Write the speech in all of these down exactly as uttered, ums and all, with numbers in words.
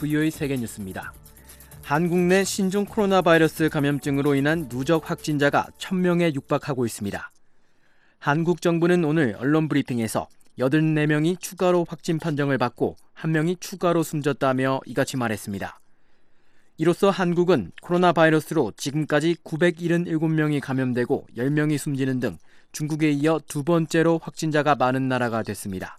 브이오에이 세계뉴스입니다. 한국 내 신종 코로나 바이러스 감염증으로 인한 누적 확진자가 천 명에 육박하고 있습니다. 한국 정부는 오늘 언론 브리핑에서 여든네 명이 추가로 확진 판정을 받고 한 명이 추가로 숨졌다며 이같이 말했습니다. 이로써 한국은 코로나 바이러스로 지금까지 구백칠십칠 명이 감염되고 열 명이 숨지는 등 중국에 이어 두 번째로 확진자가 많은 나라가 됐습니다.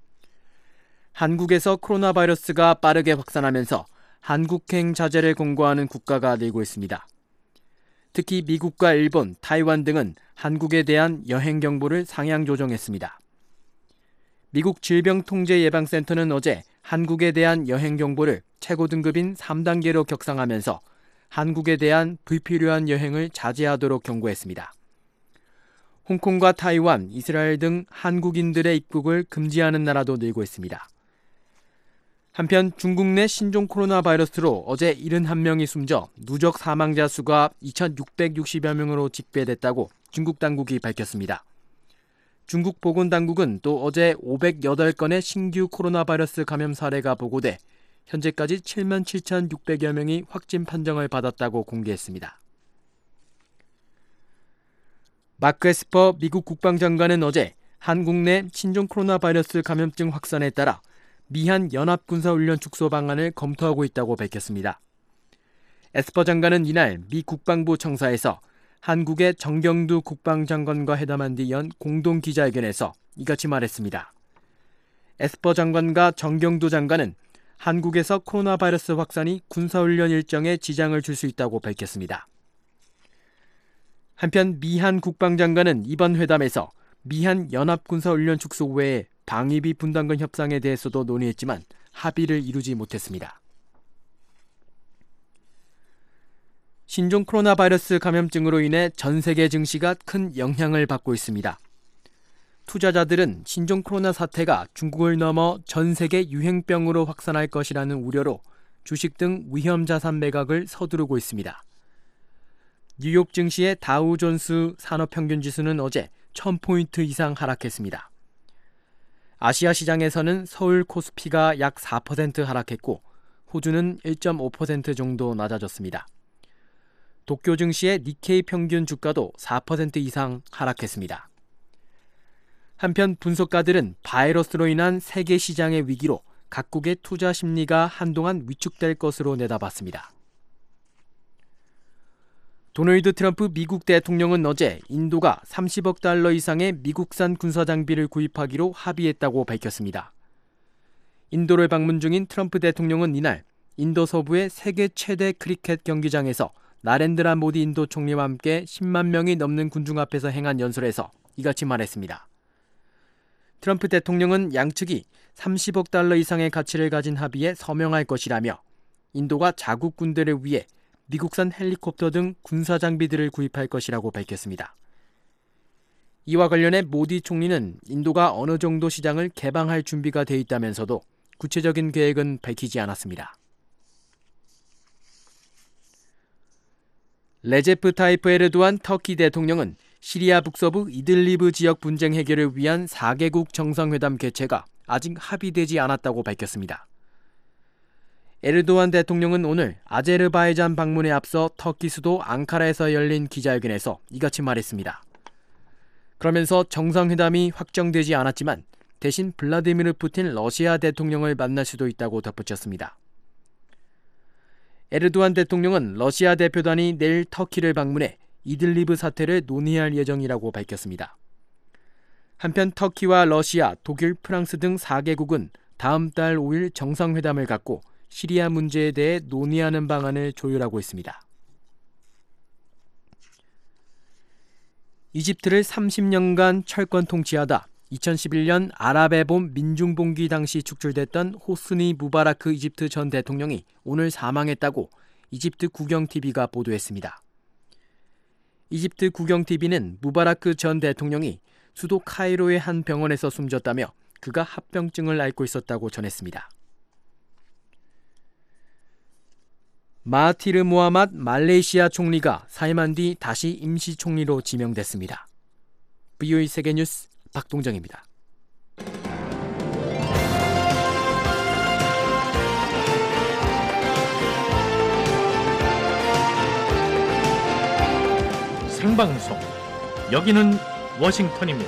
한국에서 코로나 바이러스가 빠르게 확산하면서 한국행 자제를 권고하는 국가가 늘고 있습니다. 특히 미국과 일본, 타이완 등은 한국에 대한 여행 경보를 상향 조정했습니다. 미국 질병통제예방센터는 어제 한국에 대한 여행 경보를 최고 등급인 삼 단계로 격상하면서 한국에 대한 불필요한 여행을 자제하도록 경고했습니다. 홍콩과 타이완, 이스라엘 등 한국인들의 입국을 금지하는 나라도 늘고 있습니다. 한편 중국 내 신종 코로나 바이러스로 어제 칠십일 명이 숨져 누적 사망자 수가 이천육백육십여 명으로 집계됐다고 중국 당국이 밝혔습니다. 중국 보건당국은 또 어제 오백팔 건의 신규 코로나 바이러스 감염 사례가 보고돼 현재까지 칠만 칠천육백여 명이 확진 판정을 받았다고 공개했습니다. 마크 에스퍼 미국 국방장관은 어제 한국 내 신종 코로나 바이러스 감염증 확산에 따라 미한 연합군사훈련 축소 방안을 검토하고 있다고 밝혔습니다. 에스퍼 장관은 이날 미 국방부 청사에서 한국의 정경두 국방장관과 회담한 뒤 연 공동 기자회견에서 이같이 말했습니다. 에스퍼 장관과 정경두 장관은 한국에서 코로나 바이러스 확산이 군사훈련 일정에 지장을 줄 수 있다고 밝혔습니다. 한편 미한 국방장관은 이번 회담에서 미한 연합군사훈련 축소 외에 방위비 분담금 협상에 대해서도 논의했지만 합의를 이루지 못했습니다. 신종 코로나 바이러스 감염증으로 인해 전 세계 증시가 큰 영향을 받고 있습니다. 투자자들은 신종 코로나 사태가 중국을 넘어 전 세계 유행병으로 확산할 것이라는 우려로 주식 등 위험 자산 매각을 서두르고 있습니다. 뉴욕 증시의 다우존스 산업평균지수는 어제 천 포인트 이상 하락했습니다. 아시아 시장에서는 서울 코스피가 약 사 퍼센트 하락했고 호주는 일 점 오 퍼센트 정도 낮아졌습니다. 도쿄 증시의 니케이 평균 주가도 사 퍼센트 이상 하락했습니다. 한편 분석가들은 바이러스로 인한 세계 시장의 위기로 각국의 투자 심리가 한동안 위축될 것으로 내다봤습니다. 도널드 트럼프 미국 대통령은 어제 인도가 삼십억 달러 이상의 미국산 군사장비를 구입하기로 합의했다고 밝혔습니다. 인도를 방문 중인 트럼프 대통령은 이날 인도 서부의 세계 최대 크리켓 경기장에서 나렌드라 모디 인도 총리와 함께 십만 명이 넘는 군중 앞에서 행한 연설에서 이같이 말했습니다. 트럼프 대통령은 양측이 삼십억 달러 이상의 가치를 가진 합의에 서명할 것이라며 인도가 자국 군대를 위해 미국산 헬리콥터 등 군사장비들을 구입할 것이라고 밝혔습니다. 이와 관련해 모디 총리는 인도가 어느 정도 시장을 개방할 준비가 돼 있다면서도 구체적인 계획은 밝히지 않았습니다. 레제프 타이프 에르도안 터키 대통령은 시리아 북서부 이들리브 지역 분쟁 해결을 위한 사 개국 정상회담 개최가 아직 합의되지 않았다고 밝혔습니다. 에르도안 대통령은 오늘 아제르바이잔 방문에 앞서 터키 수도 앙카라에서 열린 기자회견에서 이같이 말했습니다. 그러면서 정상회담이 확정되지 않았지만 대신 블라디미르 푸틴 러시아 대통령을 만날 수도 있다고 덧붙였습니다. 에르도안 대통령은 러시아 대표단이 내일 터키를 방문해 이들리브 사태를 논의할 예정이라고 밝혔습니다. 한편 터키와 러시아, 독일, 프랑스 등 사 개국은 다음 달 오 일 정상회담을 갖고 시리아 문제에 대해 논의하는 방안을 조율하고 있습니다. 이집트를 삼십 년간 철권 통치하다 이천십일 년 아랍의 봄 민중봉기 당시 축출됐던 호스니 무바라크 이집트 전 대통령이 오늘 사망했다고 이집트 국영티비가 보도했습니다. 이집트 국영티비는 무바라크 전 대통령이 수도 카이로의 한 병원에서 숨졌다며 그가 합병증을 앓고 있었다고 전했습니다. 마하티르 모하맛 말레이시아 총리가 사임한 뒤 다시 임시총리로 지명됐습니다. 브이오에이 세계뉴스 박동정입니다. 생방송 여기는 워싱턴입니다.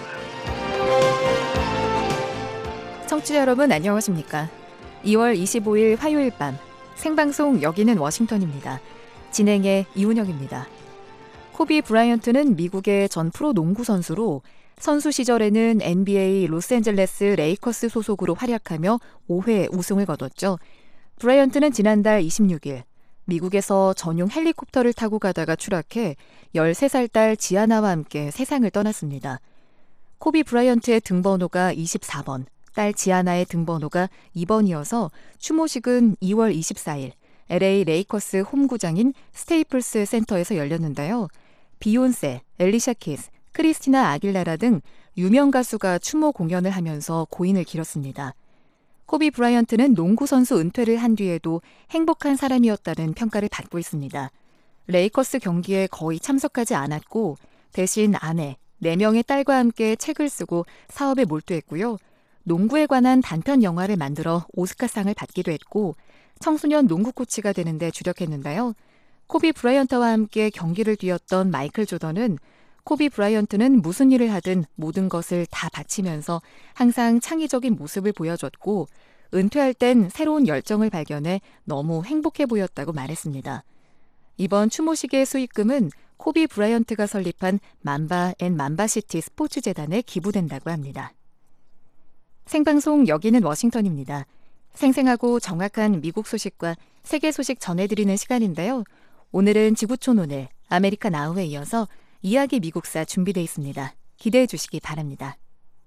청취자 여러분 안녕하십니까? 이월 이십오일 화요일 밤 생방송 여기는 워싱턴입니다. 진행의 이훈영입니다. 코비 브라이언트는 미국의 전 프로 농구 선수로 선수 시절에는 엔비에이 로스앤젤레스 레이커스 소속으로 활약하며 오회 우승을 거뒀죠. 브라이언트는 지난달 이십육일 미국에서 전용 헬리콥터를 타고 가다가 추락해 열세 살 딸 지아나와 함께 세상을 떠났습니다. 코비 브라이언트의 등번호가 이십사번, 딸 지아나의 등번호가 이번이어서 추모식은 이월 이십사일 엘에이 레이커스 홈구장인 스테이플스 센터에서 열렸는데요. 비욘세, 엘리샤 키스, 크리스티나 아길레라 등 유명 가수가 추모 공연을 하면서 고인을 기렸습니다. 코비 브라이언트는 농구 선수 은퇴를 한 뒤에도 행복한 사람이었다는 평가를 받고 있습니다. 레이커스 경기에 거의 참석하지 않았고 대신 아내, 네 명의 딸과 함께 책을 쓰고 사업에 몰두했고요. 농구에 관한 단편 영화를 만들어 오스카상을 받기도 했고 청소년 농구 코치가 되는 데 주력했는데요. 코비 브라이언트와 함께 경기를 뛰었던 마이클 조던은 코비 브라이언트는 무슨 일을 하든 모든 것을 다 바치면서 항상 창의적인 모습을 보여줬고 은퇴할 땐 새로운 열정을 발견해 너무 행복해 보였다고 말했습니다. 이번 추모식의 수익금은 코비 브라이언트가 설립한 맘바 앤 맘바시티 스포츠재단에 기부된다고 합니다. 생방송 여기는 워싱턴입니다. 생생하고 정확한 미국 소식과 세계 소식 전해드리는 시간인데요. 오늘은 지구촌 오늘 아메리카 나우에 이어서 이야기 미국사 준비되어 있습니다. 기대해 주시기 바랍니다.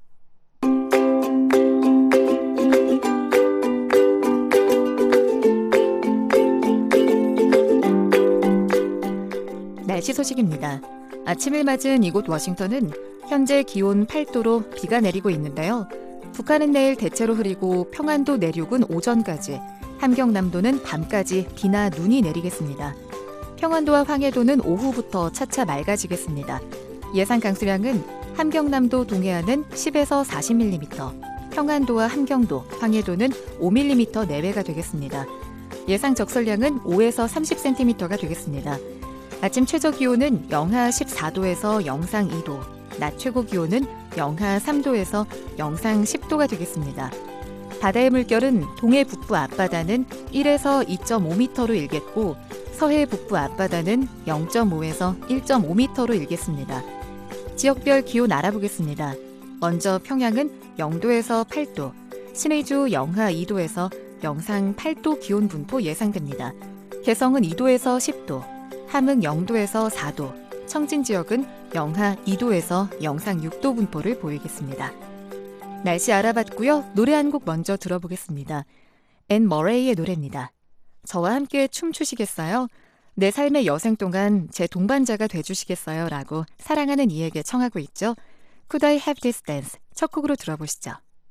날씨 소식입니다. 아침을 맞은 이곳 워싱턴은 현재 기온 팔도로 비가 내리고 있는데요. 북한은 내일 대체로 흐리고 평안도 내륙은 오전까지, 함경남도는 밤까지 비나 눈이 내리겠습니다. 평안도와 황해도는 오후부터 차차 맑아지겠습니다. 예상 강수량은 함경남도 동해안은 십에서 사십 밀리미터, 평안도와 함경도, 황해도는 오 밀리미터 내외가 되겠습니다. 예상 적설량은 오에서 삼십 센티미터가 되겠습니다. 아침 최저 기온은 영하 십사도에서 영상 이도, 낮 최고 기온은 영하 삼도에서 영상 십도가 되겠습니다. 바다의 물결은 동해 북부 앞바다는 일에서 이점오 미터로 일겠고 서해 북부 앞바다는 영점오에서 일점오 미터로 일겠습니다. 지역별 기온 알아보겠습니다. 먼저 평양은 영도에서 팔도, 신의주 영하 이도에서 영상 팔도 기온 분포 예상됩니다. 개성은 이도에서 십도, 함흥 영도에서 사도, 청진 지역은 영하 이도에서 영상 육도 분포를 보이겠습니다. 날씨 알아봤고요. 노래 한 곡 먼저 들어보겠습니다. 앤 머레이의 노래입니다. 저와 함께 춤추시겠어요? 내 삶의 여생 동안 제 동반자가 돼주시겠어요? 라고 사랑하는 이에게 청하고 있죠. Could I have this dance? 첫 곡으로 들어보시죠.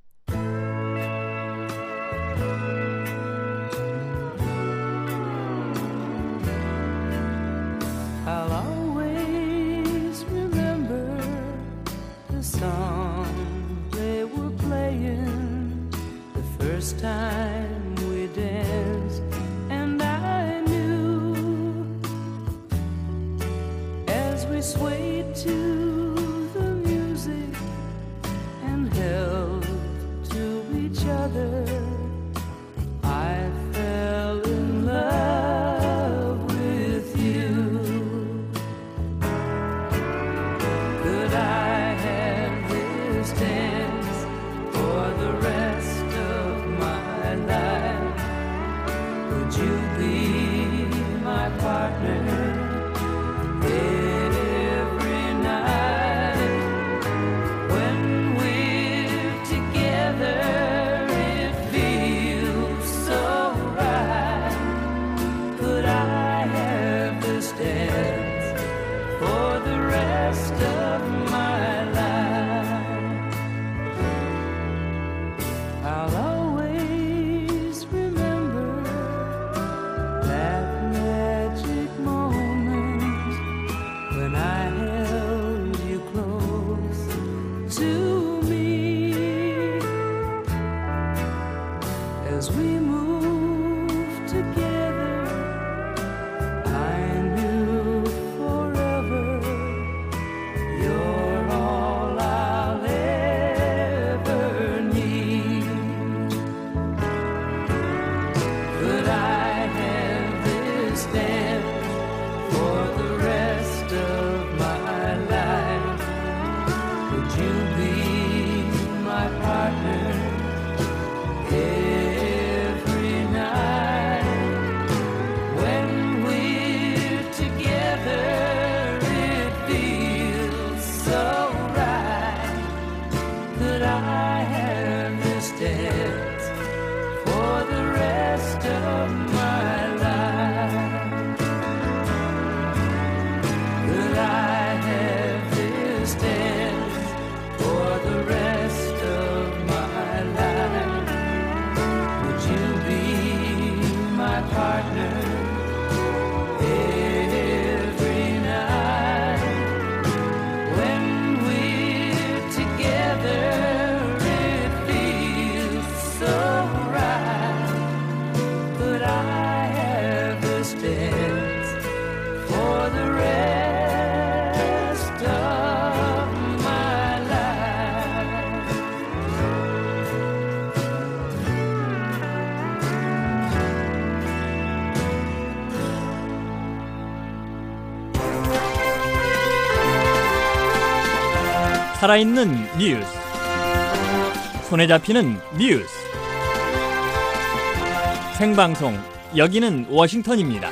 I'll always remember the song they were playing the first time we danced, and I knew as we swayed to the music and held to each other, I fell in love with you. Could I have this dance for the rest of my life? Would you be my partner every night? When we're together, it feels so right. Could I have this dance for the rest of my life? I'll always remember that magic moment when I held you close to me. As we moved together, I knew forever partner every night. When we're together, it feels so right. But I have this dance for the rest of my life. 살아있는 뉴스, 손에 잡히는 뉴스, 생방송 여기는 워싱턴입니다.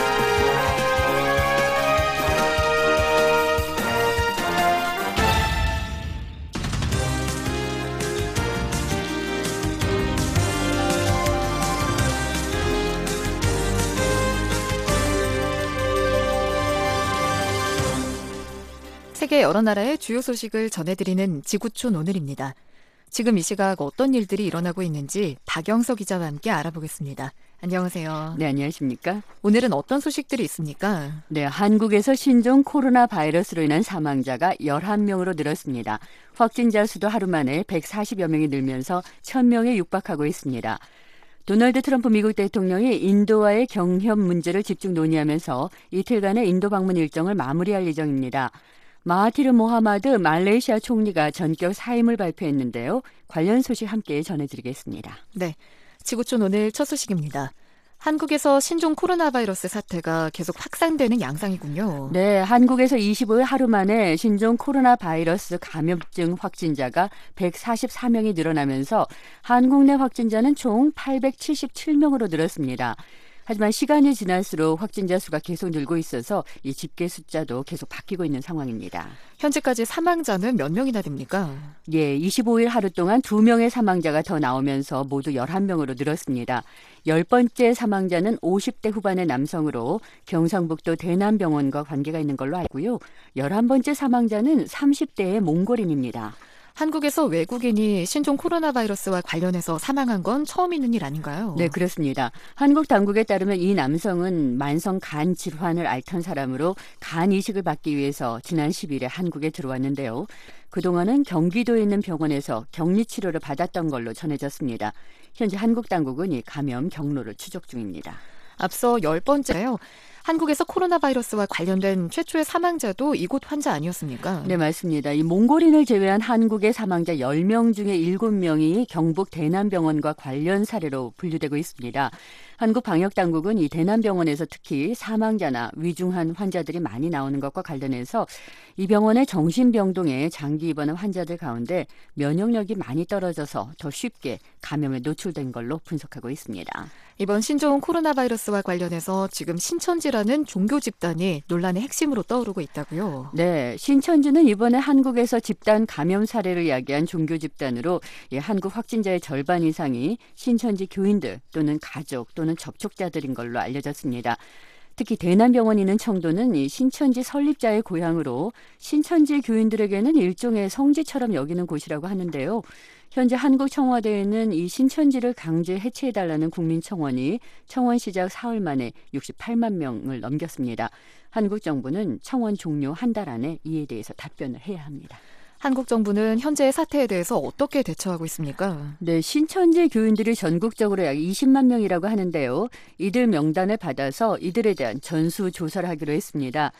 세계 여러 나라의 주요 소식을 전해드리는 지구촌 오늘입니다. 지금 이 시각 어떤 일들이 일어나고 있는지 박영서 기자와 함께 알아보겠습니다. 안녕하세요. 네, 안녕하십니까? 오늘은 어떤 소식들이 있습니까? 네, 한국에서 신종 코로나 바이러스로 인한 사망자가 열한 명으로 늘었습니다. 확진자 수도 하루 만에 백사십여 명이 늘면서 천 명에 육박하고 있습니다. 도널드 트럼프 미국 대통령이 인도와의 경협 문제를 집중 논의하면서 이틀간의 인도 방문 일정을 마무리할 예정입니다. 마하티르 모하마드 말레이시아 총리가 전격 사임을 발표했는데요. 관련 소식 함께 전해드리겠습니다. 네, 지구촌 오늘 첫 소식입니다. 한국에서 신종 코로나 바이러스 사태가 계속 확산되는 양상이군요. 네, 한국에서 이십오 일 하루 만에 신종 코로나 바이러스 감염증 확진자가 백사십사 명이 늘어나면서 한국 내 확진자는 총 팔백칠십칠 명으로 늘었습니다. 하지만 시간이 지날수록 확진자 수가 계속 늘고 있어서 이 집계 숫자도 계속 바뀌고 있는 상황입니다. 현재까지 사망자는 몇 명이나 됩니까? 예, 이십오 일 하루 동안 두 명의 사망자가 더 나오면서 모두 열한 명으로 늘었습니다. 열 번째 사망자는 오십 대 후반의 남성으로 경상북도 대남병원과 관계가 있는 걸로 알고요. 열한 번째 사망자는 삼십 대의 몽골인입니다. 한국에서 외국인이 신종 코로나 바이러스와 관련해서 사망한 건 처음 있는 일 아닌가요? 네, 그렇습니다. 한국 당국에 따르면 이 남성은 만성 간 질환을 앓던 사람으로 간 이식을 받기 위해서 지난 십 일에 한국에 들어왔는데요. 그동안은 경기도에 있는 병원에서 격리 치료를 받았던 걸로 전해졌습니다. 현재 한국 당국은 이 감염 경로를 추적 중입니다. 앞서 열 번째요. 한국에서 코로나 바이러스와 관련된 최초의 사망자도 이곳 환자 아니었습니까? 네, 맞습니다. 이 몽골인을 제외한 한국의 사망자 열 명 중에 일곱 명이 경북 대남병원과 관련 사례로 분류되고 있습니다. 한국 방역당국은 이 대남병원에서 특히 사망자나 위중한 환자들이 많이 나오는 것과 관련해서 이 병원의 정신병동에 장기 입원한 환자들 가운데 면역력이 많이 떨어져서 더 쉽게 감염에 노출된 걸로 분석하고 있습니다. 이번 신종 코로나 바이러스와 관련해서 지금 신천지라는 종교 집단이 논란의 핵심으로 떠오르고 있다고요? 네, 신천지는 이번에 한국에서 집단 감염 사례를 야기한 종교 집단으로 예, 한국 확진자의 절반 이상이 신천지 교인들 또는 가족 또는 접촉자들인 걸로 알려졌습니다. 특히 대남병원 있는 청도는 이 신천지 설립자의 고향으로 신천지 교인들에게는 일종의 성지처럼 여기는 곳이라고 하는데요. 현재 한국 청와대에는 이 신천지를 강제 해체해달라는 국민청원이 청원 시작 사흘 만에 육십팔만 명을 넘겼습니다. 한국 정부는 청원 종료 한 달 안에 이에 대해서 답변을 해야 합니다. 한국 정부는 현재의 사태에 대해서 어떻게 대처하고 있습니까? 네, 신천지 교인들이 전국적으로 약 이십만 명이라고 하는데요. 이들 명단을 받아서 이들에 대한 전수 조사를 하기로 했습니다.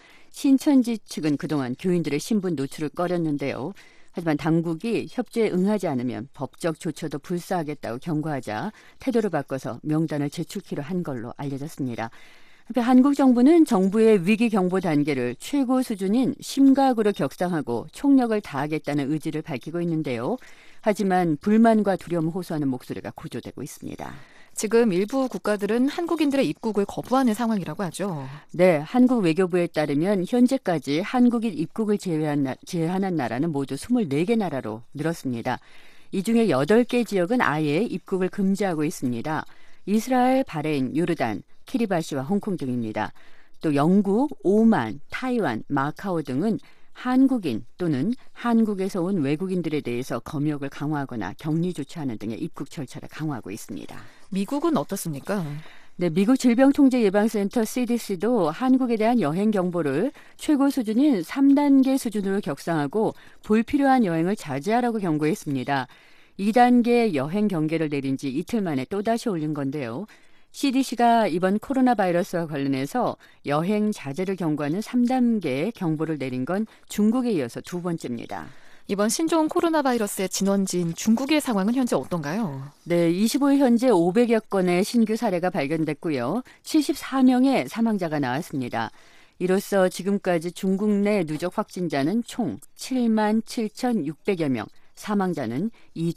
신천지 측은 그동안 교인들의 신분 노출을 꺼렸는데요. 하지만 당국이 협조에 응하지 않으면 법적 조처도 불사하겠다고 경고하자 태도를 바꿔서 명단을 제출키로 한 걸로 알려졌습니다. 한편 한국 정부는 정부의 위기 경보 단계를 최고 수준인 심각으로 격상하고 총력을 다하겠다는 의지를 밝히고 있는데요. 하지만 불만과 두려움을 호소하는 목소리가 고조되고 있습니다. 지금 일부 국가들은 한국인들의 입국을 거부하는 상황이라고 하죠. 네, 한국 외교부에 따르면 현재까지 한국인 입국을 제외한 나, 제한한 나라는 모두 스물네 개 나라로 늘었습니다. 이 중에 여덟 개 지역은 아예 입국을 금지하고 있습니다. 이스라엘, 바레인, 요르단, 키리바시와 홍콩 등입니다. 또 영국, 오만, 타이완, 마카오 등은 한국인 또는 한국에서 온 외국인들에 대해서 검역을 강화하거나 격리 조치하는 등의 입국 절차를 강화하고 있습니다. 미국은 어떻습니까? 네, 미국 질병통제예방센터 씨디씨도 한국에 대한 여행 경보를 최고 수준인 삼 단계 수준으로 격상하고 불필요한 여행을 자제하라고 경고했습니다. 이 단계 여행 경계를 내린 지 이틀 만에 또다시 올린 건데요. 씨디씨가 이번 코로나 바이러스와 관련해서 여행 자제를 경고하는 삼 단계 경보를 내린 건 중국에 이어서 두 번째입니다. 이번 신종 코로나 바이러스의 진원지인 중국의 상황은 현재 어떤가요? 네, 이십오 일 현재 오백여 건의 신규 사례가 발견됐고요. 칠십사 명의 사망자가 나왔습니다. 이로써 지금까지 중국 내 누적 확진자는 총 칠만 칠천육백여 명, 사망자는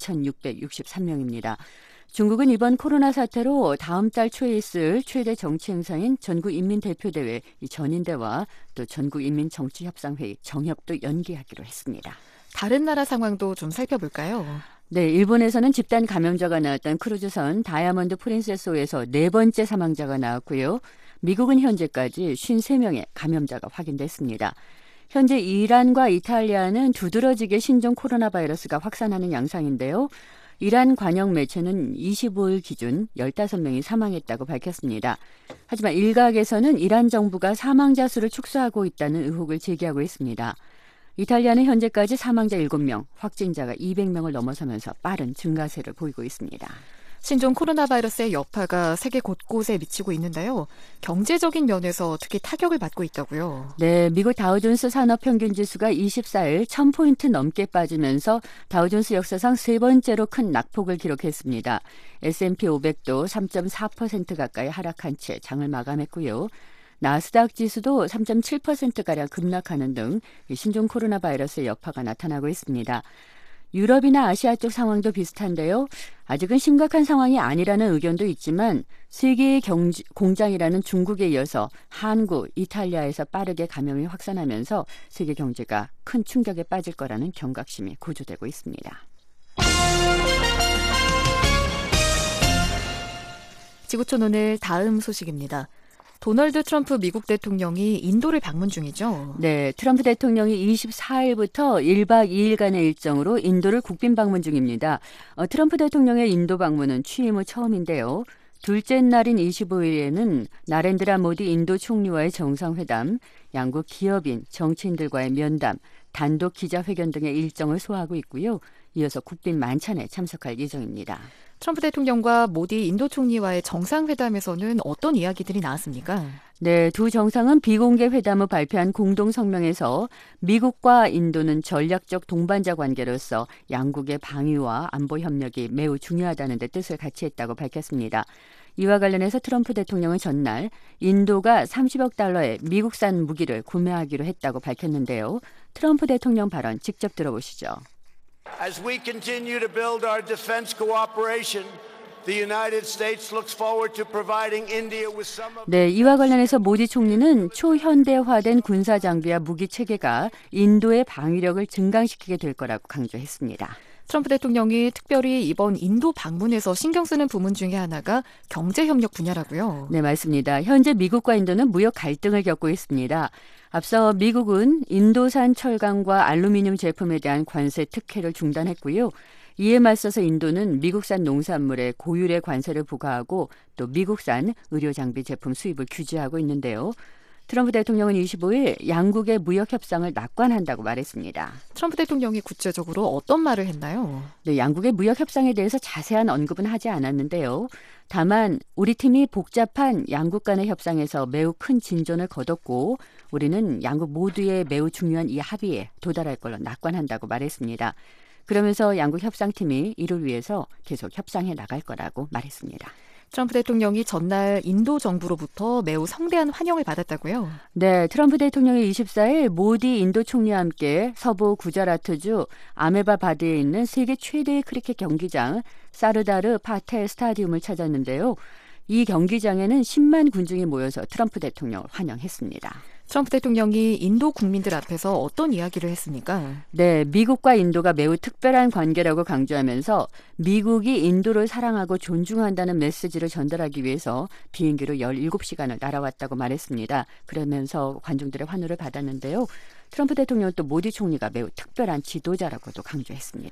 이천육백육십삼 명입니다. 중국은 이번 코로나 사태로 다음 달 초에 있을 최대 정치 행사인 전국인민대표대회 전인대와 또 전국인민정치협상회의 정협도 연기하기로 했습니다. 다른 나라 상황도 좀 살펴볼까요? 네, 일본에서는 집단 감염자가 나왔던 크루즈선 다이아몬드 프린세스호에서 네 번째 사망자가 나왔고요. 미국은 현재까지 오십삼 명의 감염자가 확인됐습니다. 현재 이란과 이탈리아는 두드러지게 신종 코로나 바이러스가 확산하는 양상인데요. 이란 관영 매체는 이십오 일 기준 열다섯 명이 사망했다고 밝혔습니다. 하지만 일각에서는 이란 정부가 사망자 수를 축소하고 있다는 의혹을 제기하고 있습니다. 이탈리아는 현재까지 사망자 일곱 명, 확진자가 이백 명을 넘어서면서 빠른 증가세를 보이고 있습니다. 신종 코로나 바이러스의 여파가 세계 곳곳에 미치고 있는데요. 경제적인 면에서 특히 타격을 받고 있다고요. 네, 미국 다우존스 산업평균지수가 이십사 일 천 포인트 넘게 빠지면서 다우존스 역사상 세 번째로 큰 낙폭을 기록했습니다. 에스 앤 피 오백도 삼 점 사 퍼센트 가까이 하락한 채 장을 마감했고요. 나스닥 지수도 삼 점 칠 퍼센트가량 급락하는 등 신종 코로나 바이러스의 여파가 나타나고 있습니다. 유럽이나 아시아 쪽 상황도 비슷한데요. 아직은 심각한 상황이 아니라는 의견도 있지만 세계의 경지, 공장이라는 중국에 이어서 한국, 이탈리아에서 빠르게 감염이 확산하면서 세계 경제가 큰 충격에 빠질 거라는 경각심이 고조되고 있습니다. 지구촌 오늘 다음 소식입니다. 도널드 트럼프 미국 대통령이 인도를 방문 중이죠. 네, 트럼프 대통령이 이십사 일부터 일 박 이 일간의 일정으로 인도를 국빈 방문 중입니다. 어, 트럼프 대통령의 인도 방문은 취임 후 처음인데요. 둘째 날인 이십오 일에는 나렌드라 모디 인도 총리와의 정상회담, 양국 기업인, 정치인들과의 면담, 단독 기자회견 등의 일정을 소화하고 있고요. 이어서 국빈 만찬에 참석할 예정입니다. 트럼프 대통령과 모디 인도 총리와의 정상회담에서는 어떤 이야기들이 나왔습니까? 네, 두 정상은 비공개 회담 후 발표한 공동 성명에서 미국과 인도는 전략적 동반자 관계로서 양국의 방위와 안보 협력이 매우 중요하다는 데 뜻을 같이 했다고 밝혔습니다. 이와 관련해서 트럼프 대통령은 전날 인도가 삼십억 달러의 미국산 무기를 구매하기로 했다고 밝혔는데요. 트럼프 대통령 발언 직접 들어보시죠. As we continue to build our defense cooperation, the United States looks forward to providing India with some of 네, 이와 관련해서 모디 총리는 초현대화된 군사 장비와 무기 체계가 인도의 방위력을 증강시키게 될 거라고 강조했습니다. 트럼프 대통령이 특별히 이번 인도 방문에서 신경 쓰는 부문 중에 하나가 경제협력 분야라고요. 네, 맞습니다. 현재 미국과 인도는 무역 갈등을 겪고 있습니다. 앞서 미국은 인도산 철강과 알루미늄 제품에 대한 관세 특혜를 중단했고요. 이에 맞서서 인도는 미국산 농산물에 고율의 관세를 부과하고 또 미국산 의료장비 제품 수입을 규제하고 있는데요. 트럼프 대통령은 이십오 일 양국의 무역 협상을 낙관한다고 말했습니다. 트럼프 대통령이 구체적으로 어떤 말을 했나요? 네, 양국의 무역 협상에 대해서 자세한 언급은 하지 않았는데요. 다만 우리 팀이 복잡한 양국 간의 협상에서 매우 큰 진전을 거뒀고 우리는 양국 모두의 매우 중요한 이 합의에 도달할 걸로 낙관한다고 말했습니다. 그러면서 양국 협상팀이 이를 위해서 계속 협상해 나갈 거라고 말했습니다. 트럼프 대통령이 전날 인도 정부로부터 매우 성대한 환영을 받았다고요? 네, 트럼프 대통령이 이십사 일 모디 인도 총리와 함께 서부 구자라트주 아메바바드에 있는 세계 최대의 크리켓 경기장 사르다르 파텔 스타디움을 찾았는데요. 이 경기장에는 십만 군중이 모여서 트럼프 대통령을 환영했습니다. 트럼프 대통령이 인도 국민들 앞에서 어떤 이야기를 했습니까? 네, 미국과 인도가 매우 특별한 관계라고 강조하면서 미국이 인도를 사랑하고 존중한다는 메시지를 전달하기 위해서 비행기로 열일곱 시간을 날아왔다고 말했습니다. 그러면서 관중들의 환호를 받았는데요. 트럼프 대통령은 또 모디 총리가 매우 특별한 지도자라고도 강조했습니다.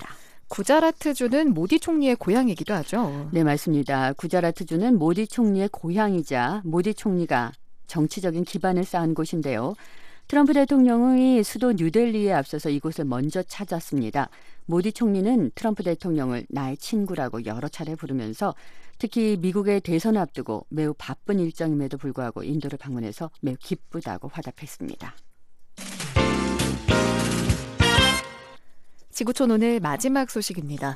구자라트주는 모디 총리의 고향이기도 하죠. 네, 맞습니다. 구자라트주는 모디 총리의 고향이자 모디 총리가 정치적인 기반을 쌓은 곳인데요. 트럼프 대통령의 수도 뉴델리에 앞서서 이곳을 먼저 찾았습니다. 모디 총리는 트럼프 대통령을 나의 친구라고 여러 차례 부르면서 특히 미국의 대선을 앞두고 매우 바쁜 일정임에도 불구하고 인도를 방문해서 매우 기쁘다고 화답했습니다. 지구촌 오늘 마지막 소식입니다.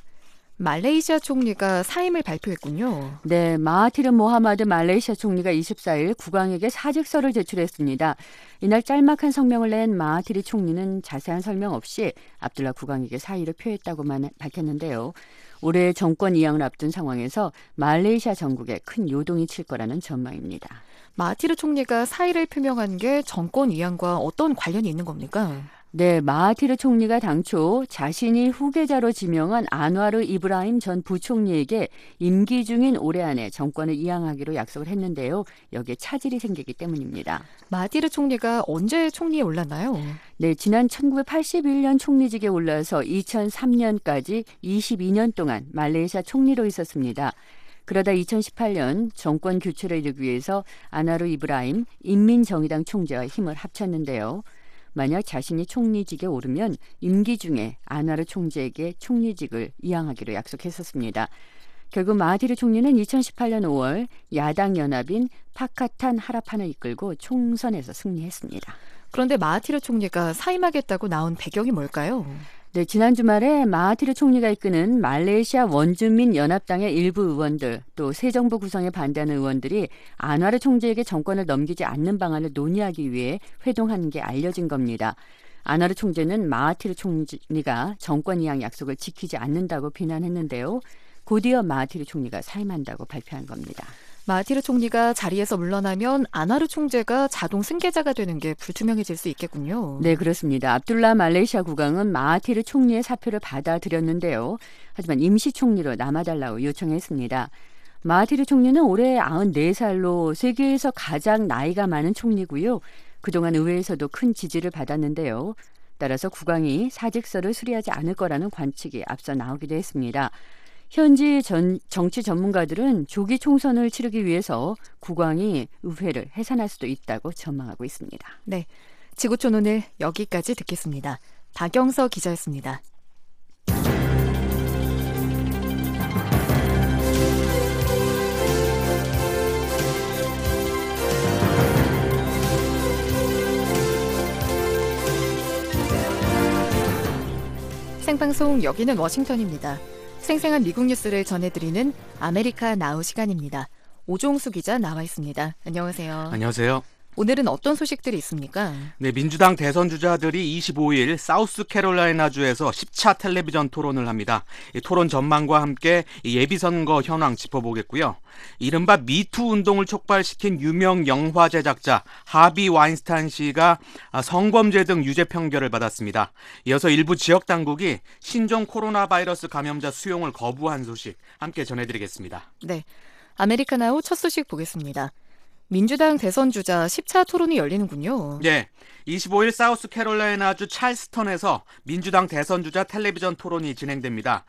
말레이시아 총리가 사임을 발표했군요. 네, 마하티르 모하마드 말레이시아 총리가 이십사일 국왕에게 사직서를 제출했습니다. 이날 짤막한 성명을 낸 마하티르 총리는 자세한 설명 없이 압둘라 국왕에게 사의를 표했다고만 밝혔는데요. 올해 정권 이양을 앞둔 상황에서 말레이시아 전국에 큰 요동이 칠 거라는 전망입니다. 마하티르 총리가 사의를 표명한 게 정권 이양과 어떤 관련이 있는 겁니까? 네, 마하티르 총리가 당초 자신이 후계자로 지명한 안와르 이브라힘 전 부총리에게 임기 중인 올해 안에 정권을 이양하기로 약속을 했는데요. 여기에 차질이 생기기 때문입니다. 마하티르 총리가 언제 총리에 올랐나요? 네, 지난 천구백팔십일년 총리직에 올라서 이천삼년까지 이십이년 동안 말레이시아 총리로 있었습니다. 그러다 이천십팔년 정권 교체를 이루기 위해서 안와르 이브라힘 인민정의당 총재와 힘을 합쳤는데요. 만약 자신이 총리직에 오르면 임기 중에 안와르 총재에게 총리직을 이양하기로 약속했었습니다. 결국 마하티르 총리는 이천십팔년 오월 야당 연합인 파카탄 하라판을 이끌고 총선에서 승리했습니다. 그런데 마하티르 총리가 사임하겠다고 나온 배경이 뭘까요? 네, 지난 주말에 마하티르 총리가 이끄는 말레이시아 원주민 연합당의 일부 의원들, 또 새 정부 구성에 반대하는 의원들이 안와르 총재에게 정권을 넘기지 않는 방안을 논의하기 위해 회동한 게 알려진 겁니다. 안와르 총재는 마하티르 총리가 정권 이양 약속을 지키지 않는다고 비난했는데요. 곧이어 마하티르 총리가 사임한다고 발표한 겁니다. 마하티르 총리가 자리에서 물러나면 안와르 총재가 자동 승계자가 되는 게 불투명해질 수 있겠군요. 네, 그렇습니다. 압둘라 말레이시아 국왕은 마하티르 총리의 사표를 받아들였는데요. 하지만 임시 총리로 남아달라고 요청했습니다. 마하티르 총리는 올해 아흔네살로 세계에서 가장 나이가 많은 총리고요. 그동안 의회에서도 큰 지지를 받았는데요. 따라서 국왕이 사직서를 수리하지 않을 거라는 관측이 앞서 나오기도 했습니다. 현지 전, 정치 전문가들은 조기 총선을 치르기 위해서 국왕이 의회를 해산할 수도 있다고 전망하고 있습니다. 네, 지구촌 오늘 여기까지 듣겠습니다. 박영서 기자였습니다. 생방송 여기는 워싱턴입니다. 생생한 미국 뉴스를 전해드리는 아메리카 나우 시간입니다. 오종수 기자 나와 있습니다. 안녕하세요. 안녕하세요. 오늘은 어떤 소식들이 있습니까? 네, 민주당 대선 주자들이 이십오일 사우스캐롤라이나주에서 십 차 텔레비전 토론을 합니다. 이 토론 전망과 함께 예비선거 현황 짚어보겠고요. 이른바 미투 운동을 촉발시킨 유명 영화 제작자 하비 와인스타인 씨가 성범죄 등 유죄 판결을 받았습니다. 이어서 일부 지역 당국이 신종 코로나 바이러스 감염자 수용을 거부한 소식 함께 전해드리겠습니다. 네, 아메리카나우 첫 소식 보겠습니다. 민주당 대선 주자 십 차 토론이 열리는군요. 네, 이십오일 사우스캐롤라이나주 찰스턴에서 민주당 대선 주자 텔레비전 토론이 진행됩니다.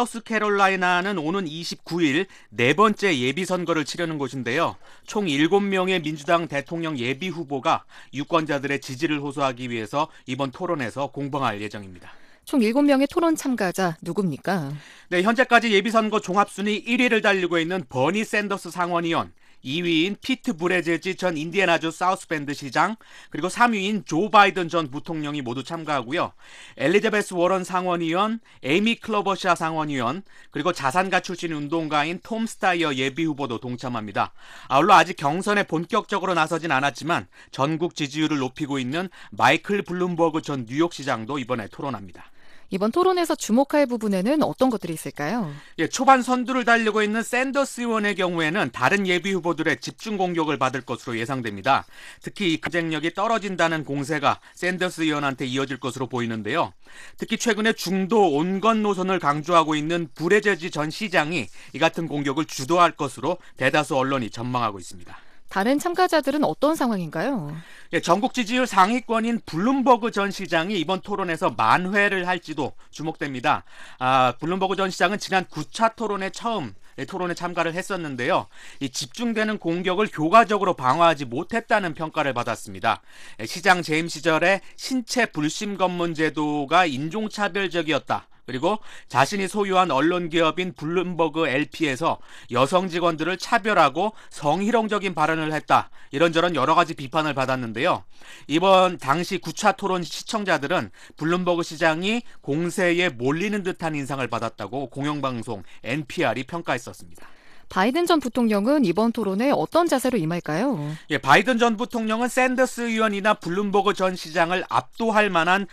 사우스캐롤라이나는 오는 이십구일 네 번째 예비선거를 치르는 곳인데요. 총 일곱 명의 민주당 대통령 예비 후보가 유권자들의 지지를 호소하기 위해서 이번 토론에서 공방할 예정입니다. 총 일곱 명의 토론 참가자 누굽니까? 네, 현재까지 예비선거 종합순위 일 위를 달리고 있는 버니 샌더스 상원의원, 이 위인 피트 부레제지 전 인디애나주 사우스밴드 시장, 그리고 삼 위인 조 바이든 전 부통령이 모두 참가하고요. 엘리자베스 워런 상원의원, 에이미 클로버샤 상원의원, 그리고 자산가 출신 운동가인 톰 스타이어 예비후보도 동참합니다. 아울러 아직 경선에 본격적으로 나서진 않았지만 전국 지지율을 높이고 있는 마이클 블룸버그 전 뉴욕시장도 이번에 토론합니다. 이번 토론에서 주목할 부분에는 어떤 것들이 있을까요? 예, 초반 선두를 달리고 있는 샌더스 의원의 경우에는 다른 예비 후보들의 집중 공격을 받을 것으로 예상됩니다. 특히 이 경쟁력이 떨어진다는 공세가 샌더스 의원한테 이어질 것으로 보이는데요. 특히 최근에 중도 온건 노선을 강조하고 있는 부레제지 전 시장이 이 같은 공격을 주도할 것으로 대다수 언론이 전망하고 있습니다. 다른 참가자들은 어떤 상황인가요? 예, 전국 지지율 상위권인 블룸버그 전 시장이 이번 토론에서 만회를 할지도 주목됩니다. 아, 블룸버그 전 시장은 지난 구 차 토론에 처음 토론에 참가를 했었는데요. 이 집중되는 공격을 교과적으로 방어하지 못했다는 평가를 받았습니다. 시장 재임 시절에 신체 불심 검문 제도가 인종차별적이었다. 그리고 자신이 소유한 언론 기업인 블룸버그 엘피에서 여성 직원들을 차별하고 성희롱적인 발언을 했다. 이런저런 여러 가지 비판을 받았는데요. 이번 당시 구 차 토론 시청자들은 블룸버그 시장이 공세에 몰리는 듯한 인상을 받았다고 공영방송 엔피알이 평가했었습니다. 바이든 전 부통령은 이번 토론에 어떤 자세로 임할까요? 예, 바이든 전 부통령은 샌더스 의원이나 블룸버그 전 시장을 압도할 만한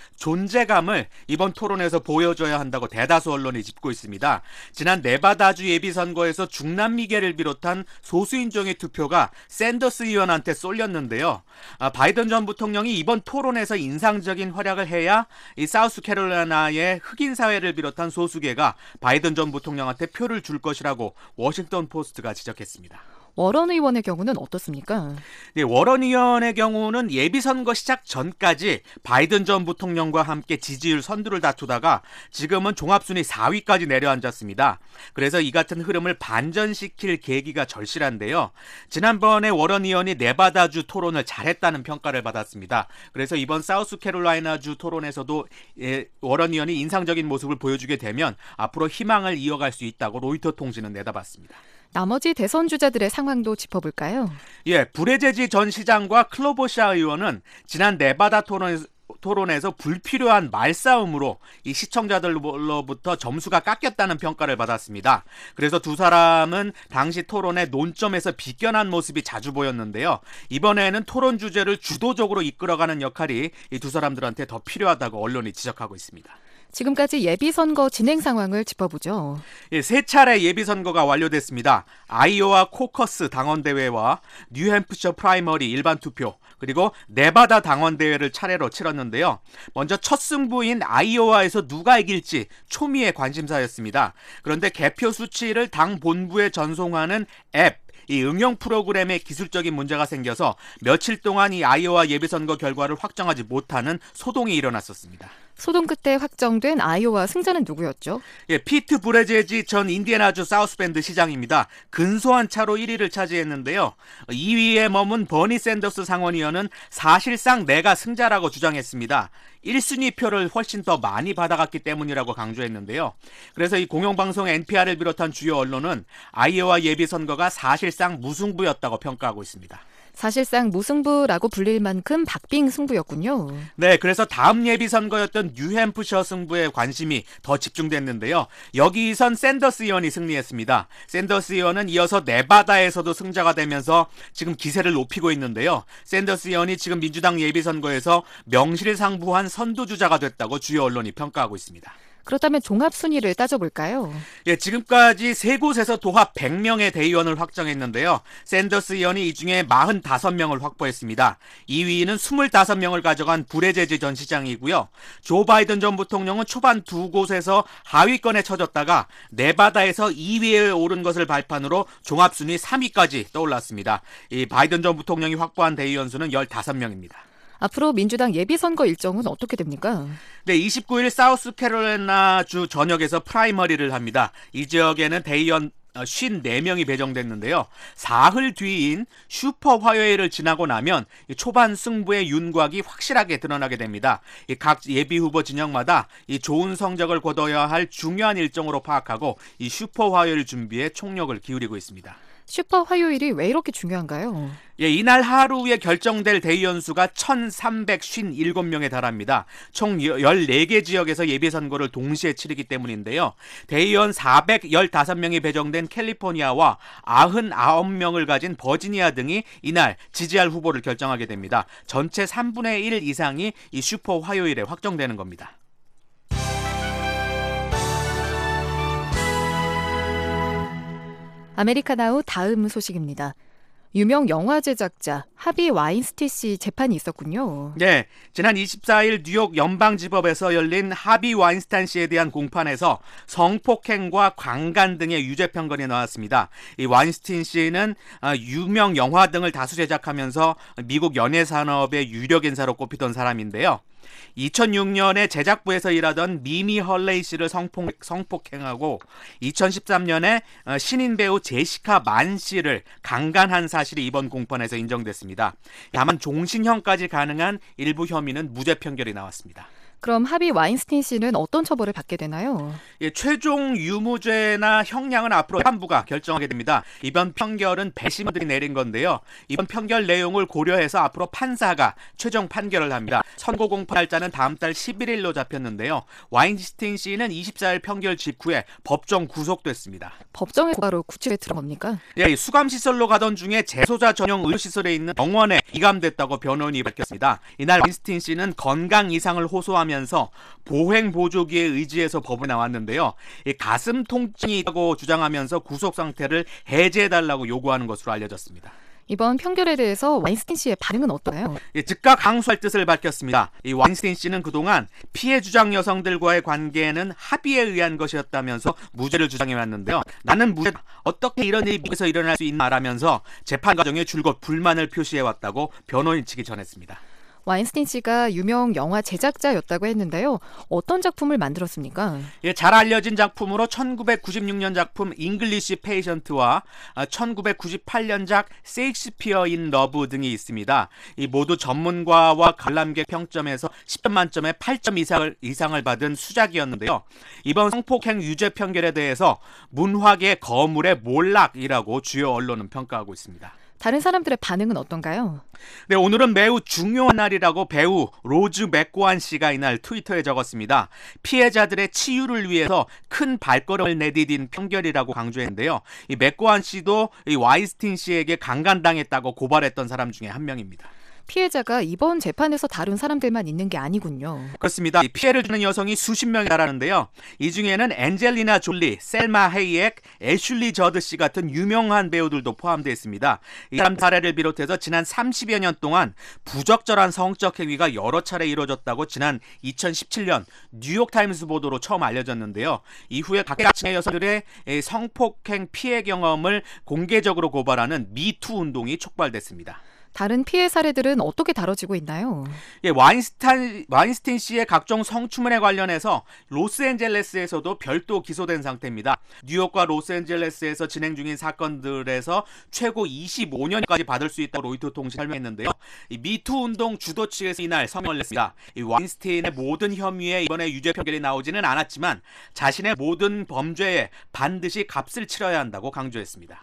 존재감을 이번 토론에서 보여줘야 한다고 대다수 언론이 짚고 있습니다. 지난 네바다주 예비선거에서 중남미계를 비롯한 소수인종의 투표가 샌더스 의원한테 쏠렸는데요. 아, 바이든 전 부통령이 이번 토론에서 인상적인 활약을 해야 이 사우스캐롤라이나의 흑인 사회를 비롯한 소수계가 바이든 전 부통령한테 표를 줄 것이라고 워싱턴 포스트가 지적했습니다. 워런 의원의 경우는 어떻습니까? 네, 워런 의원의 경우는 예비선거 시작 전까지 바이든 전 부통령과 함께 지지율 선두를 다투다가 지금은 종합순위 사 위까지 내려앉았습니다. 그래서 이 같은 흐름을 반전시킬 계기가 절실한데요. 지난번에 워런 의원이 네바다주 토론을 잘했다는 평가를 받았습니다. 그래서 이번 사우스캐롤라이나주 토론에서도 예, 워런 의원이 인상적인 모습을 보여주게 되면 앞으로 희망을 이어갈 수 있다고 로이터 통신은 내다봤습니다. 나머지 대선 주자들의 상황도 짚어볼까요? 예, 브레제지 전 시장과 클로버샤 의원은 지난 네바다 토론에서 토론에서 불필요한 말싸움으로 이 시청자들로부터 점수가 깎였다는 평가를 받았습니다. 그래서 두 사람은 당시 토론의 논점에서 비껴난 모습이 자주 보였는데요. 이번에는 토론 주제를 주도적으로 이끌어가는 역할이 이 두 사람들한테 더 필요하다고 언론이 지적하고 있습니다. 지금까지 예비선거 진행 상황을 짚어보죠. 예, 세 차례 예비선거가 완료됐습니다. 아이오와 코커스 당원대회와 뉴햄프셔 프라이머리 일반 투표, 그리고 네바다 당원대회를 차례로 치렀는데요. 먼저 첫 승부인 아이오와에서 누가 이길지 초미의 관심사였습니다. 그런데 개표 수치를 당 본부에 전송하는 앱, 이 응용 프로그램에 기술적인 문제가 생겨서 며칠 동안 이 아이오와 예비선거 결과를 확정하지 못하는 소동이 일어났었습니다. 소동 끝에 확정된 아이오와 승자는 누구였죠? 예, 피트 부레제지 전 인디애나주 사우스밴드 시장입니다. 근소한 차로 일 위를 차지했는데요. 이 위에 머문 버니 샌더스 상원의원은 사실상 내가 승자라고 주장했습니다. 일 순위 표를 훨씬 더 많이 받아갔기 때문이라고 강조했는데요. 그래서 이 공영방송 엔피알을 비롯한 주요 언론은 아이오와 예비선거가 사실상 무승부였다고 평가하고 있습니다. 사실상 무승부라고 불릴 만큼 박빙 승부였군요. 네, 그래서 다음 예비선거였던 뉴햄프셔 승부에 관심이 더 집중됐는데요. 여기선 샌더스 의원이 승리했습니다. 샌더스 의원은 이어서 네바다에서도 승자가 되면서 지금 기세를 높이고 있는데요. 샌더스 의원이 지금 민주당 예비선거에서 명실상부한 선두주자가 됐다고 주요 언론이 평가하고 있습니다. 그렇다면 종합순위를 따져볼까요? 예, 지금까지 세 곳에서 도합 백 명의 대의원을 확정했는데요. 샌더스 의원이 이 중에 사십오 명을 확보했습니다. 이 위는 이십오 명을 가져간 부레제지 전 시장이고요. 조 바이든 전 부통령은 초반 두 곳에서 하위권에 처졌다가 네바다에서 이 위에 오른 것을 발판으로 종합순위 삼 위까지 떠올랐습니다. 이 바이든 전 부통령이 확보한 대의원 수는 십오 명입니다. 앞으로 민주당 예비선거 일정은 어떻게 됩니까? 네, 이십구 일 사우스캐롤라이나주 전역에서 프라이머리를 합니다. 이 지역에는 대의원 오십사 명이 배정됐는데요. 사흘 뒤인 슈퍼 화요일을 지나고 나면 초반 승부의 윤곽이 확실하게 드러나게 됩니다. 각 예비 후보 진영마다 이 좋은 성적을 거둬야 할 중요한 일정으로 파악하고 이 슈퍼 화요일 준비에 총력을 기울이고 있습니다. 슈퍼 화요일이 왜 이렇게 중요한가요? 예, 이날 하루에 결정될 대의원 수가 천삼백오십칠 명에 달합니다. 총 열네 개 지역에서 예비선거를 동시에 치르기 때문인데요. 대의원 사백십오 명이 배정된 캘리포니아와 구십구 명을 가진 버지니아 등이 이날 지지할 후보를 결정하게 됩니다. 전체 삼분의 일 이상이 이 슈퍼 화요일에 확정되는 겁니다. 아메리카나우 다음 소식입니다. 유명 영화 제작자 하비 와인스틴 씨 재판이 있었군요. 네, 지난 이십사일 뉴욕 연방지법에서 열린 하비 와인스타인 씨에 대한 공판에서 성폭행과 강간 등의 유죄 판결이 나왔습니다. 이 와인스틴 씨는 유명 영화 등을 다수 제작하면서 미국 연예 산업의 유력 인사로 꼽히던 사람인데요. 이천육년에 제작부에서 일하던 미미 헐레이 씨를 성폭, 성폭행하고 이천십삼년에 신인 배우 제시카 만 씨를 강간한 사실이 이번 공판에서 인정됐습니다. 다만 종신형까지 가능한 일부 혐의는 무죄 판결이 나왔습니다. 그럼 하비 와인스틴 씨는 어떤 처벌을 받게 되나요? 예, 최종 유무죄나 형량은 앞으로 재판부가 결정하게 됩니다. 이번 판결은 배심원들이 내린 건데요. 이번 판결 내용을 고려해서 앞으로 판사가 최종 판결을 합니다. 선고 공판 날짜는 다음 달 십일일로 잡혔는데요. 와인스틴 씨는 이십사일 판결 직후에 법정 구속됐습니다. 법정에 바로 구치에 들어간 겁니까? 예, 수감시설로 가던 중에 재소자 전용 의료시설에 있는 병원에 이감됐다고 변호인이 밝혔습니다. 이날 와인스틴 씨는 건강 이상을 호소하며 면서 보행 보조기에 의지해서 법원에 나왔는데요. 가슴 통증이 있다고 주장하면서 구속 상태를 해제해달라고 요구하는 것으로 알려졌습니다. 이번 판결에 대해서 와인스틴 씨의 반응은 어떤가요? 예, 즉각 항소할 뜻을 밝혔습니다. 이 와인스틴 씨는 그동안 피해 주장 여성들과의 관계는 합의에 의한 것이었다면서 무죄를 주장해왔는데요. 나는 무죄, 어떻게 이런 일이 미국에서 일어날 수 있나라면서 재판 과정에 줄곧 불만을 표시해왔다고 변호인 측이 전했습니다. 와인스틴 씨가 유명 영화 제작자였다고 했는데요. 어떤 작품을 만들었습니까? 예, 잘 알려진 작품으로 천구백구십육년 작품 잉글리시 페이션트와 천구백구십팔년작 세익스피어 인 러브 등이 있습니다. 이 모두 전문가와 관람객 평점에서 십 점 만점에 팔 점 이상을, 이상을 받은 수작이었는데요. 이번 성폭행 유죄 판결에 대해서 문화계 거물의 몰락이라고 주요 언론은 평가하고 있습니다. 다른 사람들의 반응은 어떤가요? 네, 오늘은 매우 중요한 날이라고 배우 로즈 맥고한 씨가 이날 트위터에 적었습니다. 피해자들의 치유를 위해서 큰 발걸음을 내디딘 판결이라고 강조했는데요. 이 맥고한 씨도 이 와인스틴 씨에게 강간당했다고 고발했던 사람 중에 한 명입니다. 피해자가 이번 재판에서 다룬 사람들만 있는 게 아니군요. 그렇습니다. 피해를 주는 여성이 수십 명이 달하는데요. 이 중에는 엔젤리나 졸리, 셀마 헤이액, 애슐리 저드 씨 같은 유명한 배우들도 포함되어 있습니다. 이 사람 사례를 비롯해서 지난 삼십여 년 동안 부적절한 성적 행위가 여러 차례 이루어졌다고 지난 이천십칠년 뉴욕타임스 보도로 처음 알려졌는데요. 이후에 각계각층의 여성들의 성폭행 피해 경험을 공개적으로 고발하는 미투 운동이 촉발됐습니다. 다른 피해 사례들은 어떻게 다뤄지고 있나요? 예, 와인스탄, 와인스틴 씨의 각종 성추문에 관련해서 로스앤젤레스에서도 별도 기소된 상태입니다. 뉴욕과 로스앤젤레스에서 진행 중인 사건들에서 최고 이십오 년까지 받을 수 있다고 로이터 통신이 설명했는데요. 이 미투 운동 주도 측에서 이날 성명을 냈습니다. 이 와인스틴의 모든 혐의에 이번에 유죄 판결이 나오지는 않았지만 자신의 모든 범죄에 반드시 값을 치러야 한다고 강조했습니다.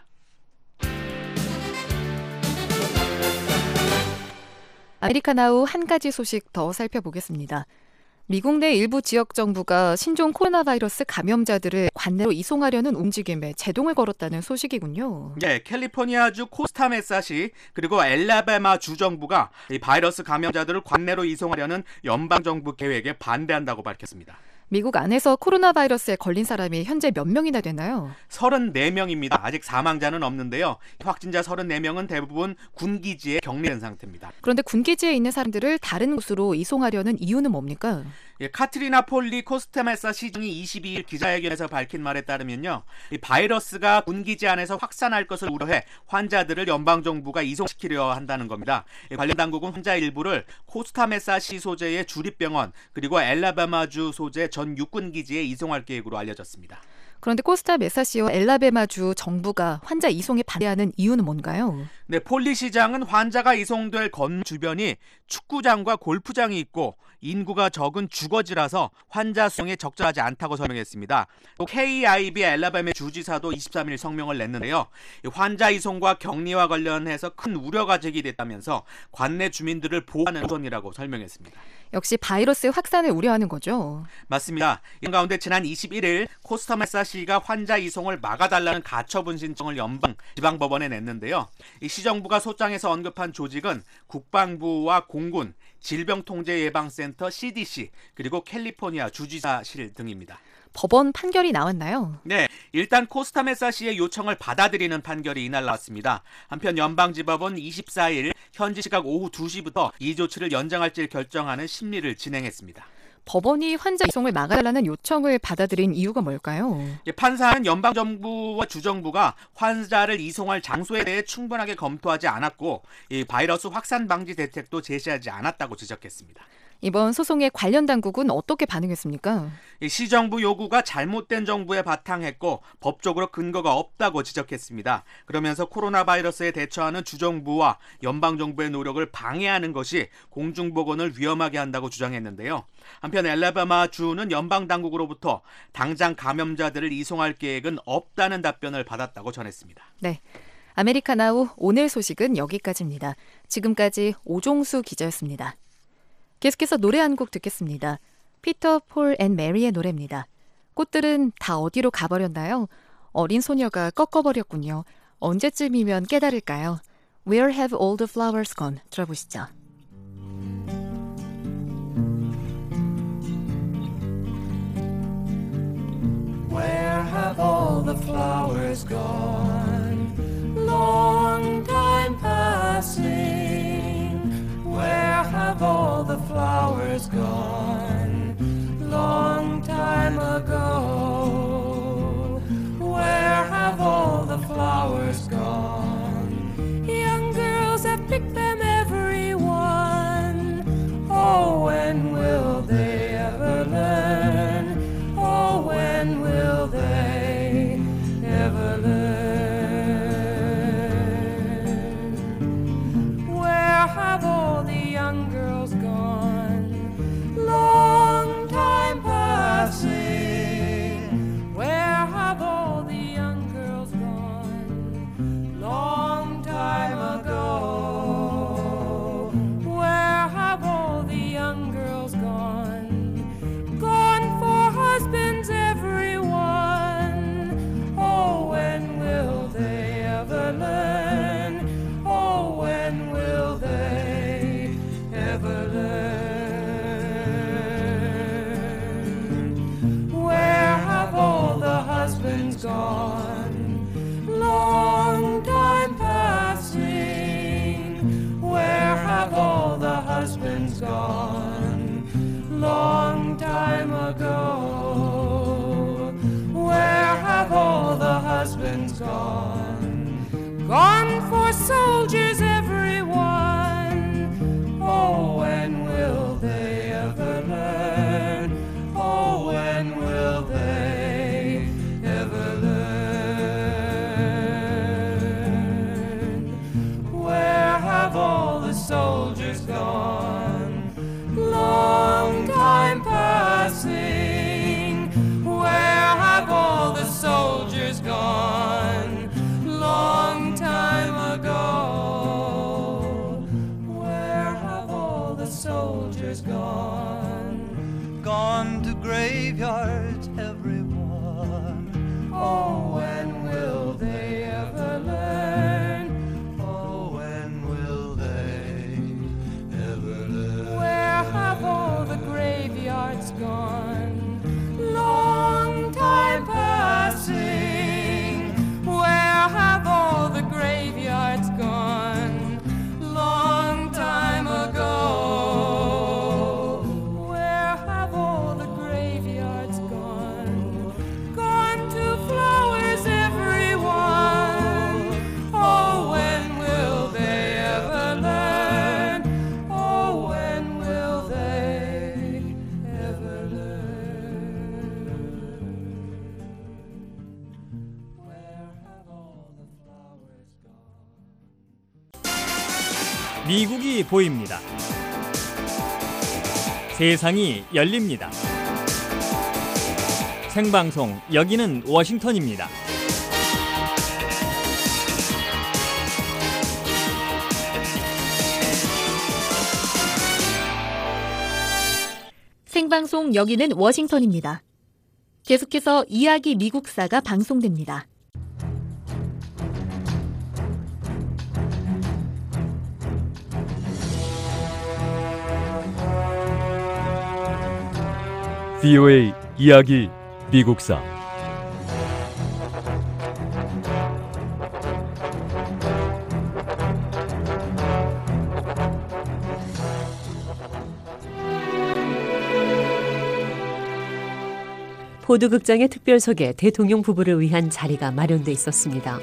아메리카나우 한 가지 소식 더 살펴보겠습니다. 미국 내 일부 지역 정부가 신종 코로나 바이러스 감염자들을 관내로 이송하려는 움직임에 제동을 걸었다는 소식이군요. 네, 캘리포니아주 코스타메사시 그리고 엘라바마 주 정부가 이 바이러스 감염자들을 관내로 이송하려는 연방정부 계획에 반대한다고 밝혔습니다. 미국 안에서 코로나 바이러스에 걸린 사람이 현재 몇 명이나 되나요? 서른네 명입니다. 아직 사망자는 없는데요. 확진자 서른네 명은 대부분 군기지에 격리된 상태입니다. 그런데 군기지에 있는 사람들을 다른 곳으로 이송하려는 이유는 뭡니까? 예, 카트리나 폴리 코스타메사 시장이 이십이일 기자회견에서 밝힌 말에 따르면요, 이 바이러스가 군기지 안에서 확산할 것을 우려해 환자들을 연방정부가 이송시키려 한다는 겁니다. 이 관련 당국은 환자 일부를 코스타메사시 소재의 주립병원 그리고 엘라바마주 소재 전 육군기지에 이송할 계획으로 알려졌습니다. 그런데 코스타메사시와 엘라베마주 정부가 환자 이송에 반대하는 이유는 뭔가요? 네, 폴리 시장은 환자가 이송될 건물 주변이 축구장과 골프장이 있고 인구가 적은 주거지라서 환자 수용에 적절하지 않다고 설명했습니다. 또 케이아이비 엘라바마 주지사도 이십삼일 성명을 냈는데요. 환자 이송과 격리와 관련해서 큰 우려가 제기됐다면서 관내 주민들을 보호하는 우선이라고 설명했습니다. 역시 바이러스 확산을 우려하는 거죠. 맞습니다. 이런 가운데 지난 이십일일 코스타메사시가 환자 이송을 막아달라는 가처분 신청을 연방 지방법원에 냈는데요. 이 시정부가 소장에서 언급한 조직은 국방부와 공군, 질병통제예방센터 씨디씨 그리고 캘리포니아 주지사실 등입니다. 법원 판결이 나왔나요? 네, 일단 코스타메사 씨의 요청을 받아들이는 판결이 이날 나왔습니다. 한편 연방지법은 이십사일 현지 시각 오후 두 시부터 이 조치를 연장할지 결정하는 심리를 진행했습니다. 법원이 환자 이송을 막아달라는 요청을 받아들인 이유가 뭘까요? 판사는 연방정부와 주정부가 환자를 이송할 장소에 대해 충분하게 검토하지 않았고 이 바이러스 확산 방지 대책도 제시하지 않았다고 지적했습니다. 이번 소송에 관련 당국은 어떻게 반응했습니까? 시정부 요구가 잘못된 정부에 바탕했고 법적으로 근거가 없다고 지적했습니다. 그러면서 코로나 바이러스에 대처하는 주정부와 연방정부의 노력을 방해하는 것이 공중보건을 위험하게 한다고 주장했는데요. 한편 엘라바마 주는 연방당국으로부터 당장 감염자들을 이송할 계획은 없다는 답변을 받았다고 전했습니다. 네, 아메리카나우 오늘 소식은 여기까지입니다. 지금까지 오종수 기자였습니다. 계속해서 노래 한 곡 듣겠습니다. 피터, 폴 앤 메리의 노래입니다. 꽃들은 다 어디로 가버렸나요? 어린 소녀가 꺾어버렸군요. 언제쯤이면 깨달을까요? Where have all the flowers gone? 들어보시죠. Where have all the flowers gone? Long time passing. Where have all the flowers gone? Long time ago. Where have all the flowers gone? Young girls have picked them, every one. Oh, when will they ever learn? Oh, when will they ever learn? Where have all the young girls gone? Long time passing. Where have all the young girls gone? Long time ago. Where have all the young girls gone? Gone for husbands, everyone. Oh, when will they ever learn? Oh, when will they ever learn? Where have all the husbands gone? Long time passing. Where have all the husbands gone? Long time ago. Where have all the husbands gone? Gone for soldiers, everyone. Oh, when will they ever learn? Oh, when will they ever learn? Where have all the soldiers gone? Long time passing. Where have all the soldiers gone? Long time ago. Where have all the soldiers gone? Gone to graveyards, everyone. Oh, when will they ever learn? Oh, when will they ever learn? Where have all the graveyards gone? Long time passing. Where have all the graveyards gone? Long time ago. Where have all the graveyards gone? Gone to flowers, everyone. Oh, when will they ever learn? Oh, when will they ever learn? Where have all the flowers gone? 미국이 보입니다. 세상이 열립니다. 생방송 여기는 워싱턴입니다. 생방송 여기는 워싱턴입니다. 계속해서 이야기 미국사가 방송됩니다. 브이오에이 이야기 미국사. 포드극장의 특별석에 대통령 부부를 위한 자리가 마련돼 있었습니다.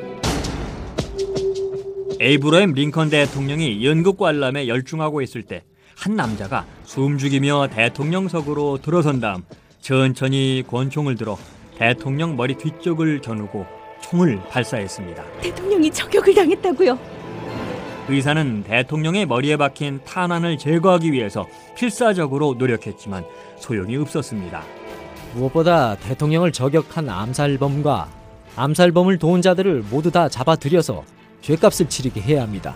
에이브러햄 링컨 대통령이 연극 관람에 열중하고 있을 때 한 남자가 숨죽이며 대통령석으로 들어선 다음 천천히 권총을 들어 대통령 머리 뒤쪽을 겨누고 총을 발사했습니다. 대통령이 저격을 당했다고요? 의사는 대통령의 머리에 박힌 탄환을 제거하기 위해서 필사적으로 노력했지만 소용이 없었습니다. 무엇보다 대통령을 저격한 암살범과 암살범을 도운 자들을 모두 다 잡아들여서 죄값을 치르게 해야 합니다.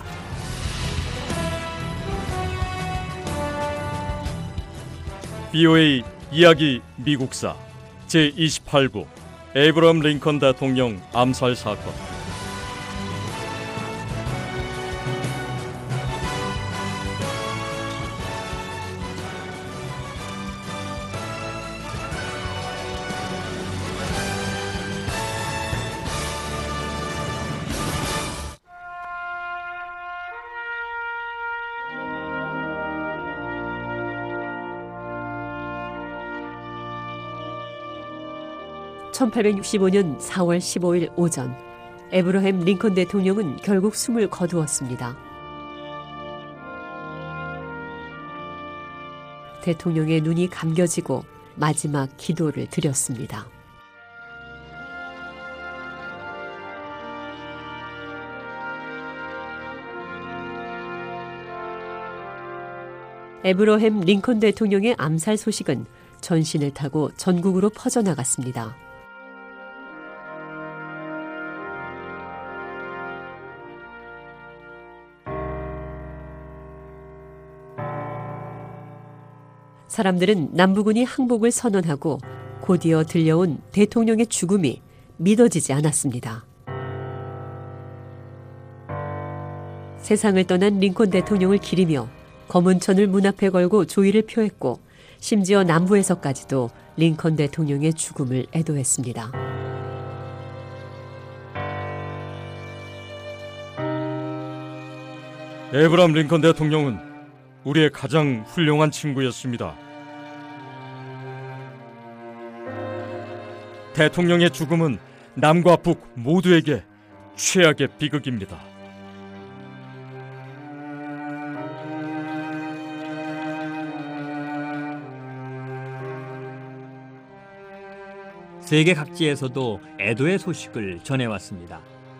비오에이 이야기 미국사 제이십팔 부 에이브러함 링컨 대통령 암살 사건. 천팔백육십오 년 사월 십오일 오전, 에브러햄 링컨 대통령은 결국 숨을 거두었습니다. 대통령의 눈이 감겨지고 마지막 기도를 드렸습니다. 에브러햄 링컨 대통령의 암살 소식은 전신을 타고 전국으로 퍼져나갔습니다. 사람들은 남부군이 항복을 선언하고 곧이어 들려온 대통령의 죽음이 믿어지지 않았습니다. 세상을 떠난 링컨 대통령을 기리며 검은 천을 문 앞에 걸고 조의를 표했고 심지어 남부에서까지도 링컨 대통령의 죽음을 애도했습니다. 에브러함 링컨 대통령은 우리의 가장 훌륭한 친구였습니다. 대통령의 죽음은 남과 북 모두에게 최악의 비극입니다. 세계 각지에서도 애도의 소식을 전해왔습니다.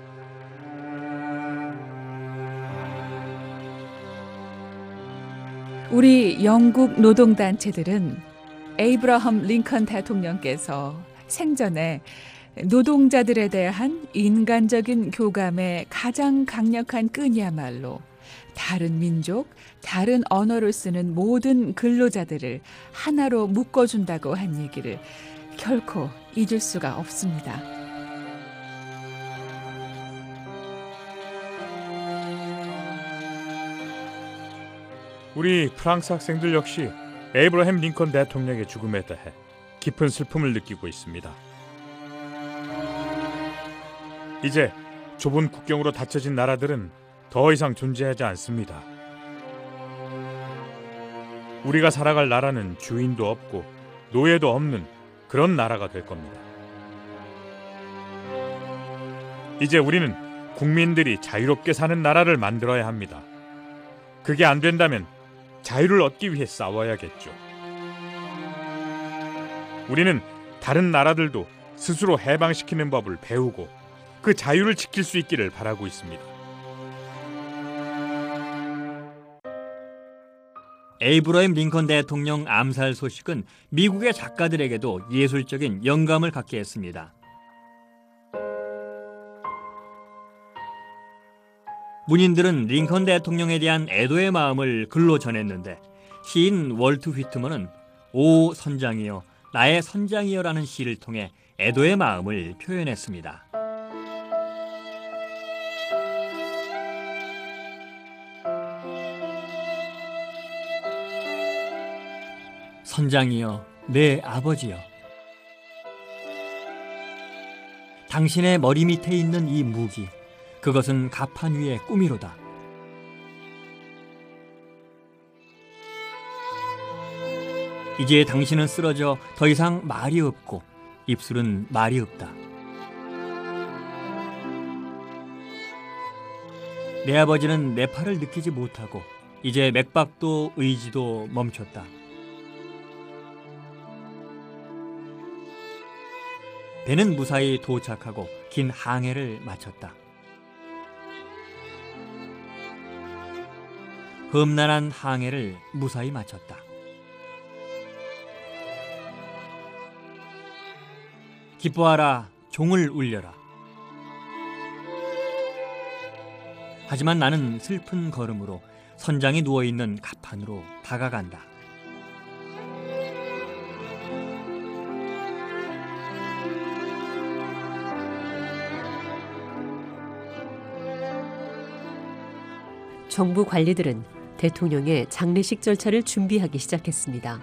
우리 영국 노동단체들은 에이브러함 링컨 대통령께서 생전에 노동자들에 대한 인간적인 교감의 가장 강력한 끈이야말로 다른 민족, 다른 언어를 쓰는 모든 근로자들을 하나로 묶어준다고 한 얘기를 결코 잊을 수가 없습니다. 우리 프랑스 학생들 역시 에이브러햄 링컨 대통령의 죽음에 대해 깊은 슬픔을 느끼고 있습니다. 이제 좁은 국경으로 닫혀진 나라들은 더 이상 존재하지 않습니다. 우리가 살아갈 나라는 주인도 없고 노예도 없는 그런 나라가 될 겁니다. 이제 우리는 국민들이 자유롭게 사는 나라를 만들어야 합니다. 그게 안 된다면 자유를 얻기 위해 싸워야겠죠. 우리는 다른 나라들도 스스로 해방시키는 법을 배우고 그 자유를 지킬 수 있기를 바라고 있습니다. 에이브러햄 링컨 대통령 암살 소식은 미국의 작가들에게도 예술적인 영감을 갖게 했습니다. 문인들은 링컨 대통령에 대한 애도의 마음을 글로 전했는데 시인 월트 휘트먼은 오 선장이여 나의 선장이여라는 시를 통해 애도의 마음을 표현했습니다. 선장이여 내 아버지여 당신의 머리 밑에 있는 이 무기, 그것은 가판 위의 꿈이로다. 이제 당신은 쓰러져 더 이상 말이 없고 입술은 말이 없다. 내 아버지는 내 팔을 느끼지 못하고 이제 맥박도 의지도 멈췄다. 배는 무사히 도착하고 긴 항해를 마쳤다. 험난한 항해를 무사히 마쳤다. 기뻐하라, 종을 울려라. 하지만 나는 슬픈 걸음으로 선장이 누워있는 가판으로 다가간다. 정부 관리들은 대통령의 장례식 절차를 준비하기 시작했습니다.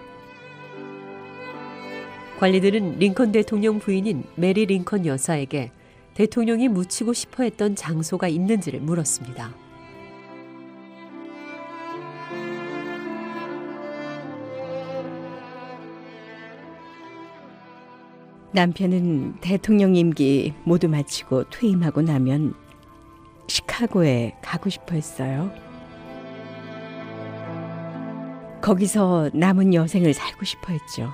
관리들은 링컨 대통령 부인인 메리 링컨 여사에게 대통령이 묻히고 싶어 했던 장소가 있는지를 물었습니다. 남편은 대통령 임기 모두 마치고 퇴임하고 나면 시카고에 가고 싶어 했어요. 거기서 남은 여생을 살고 싶어 했죠.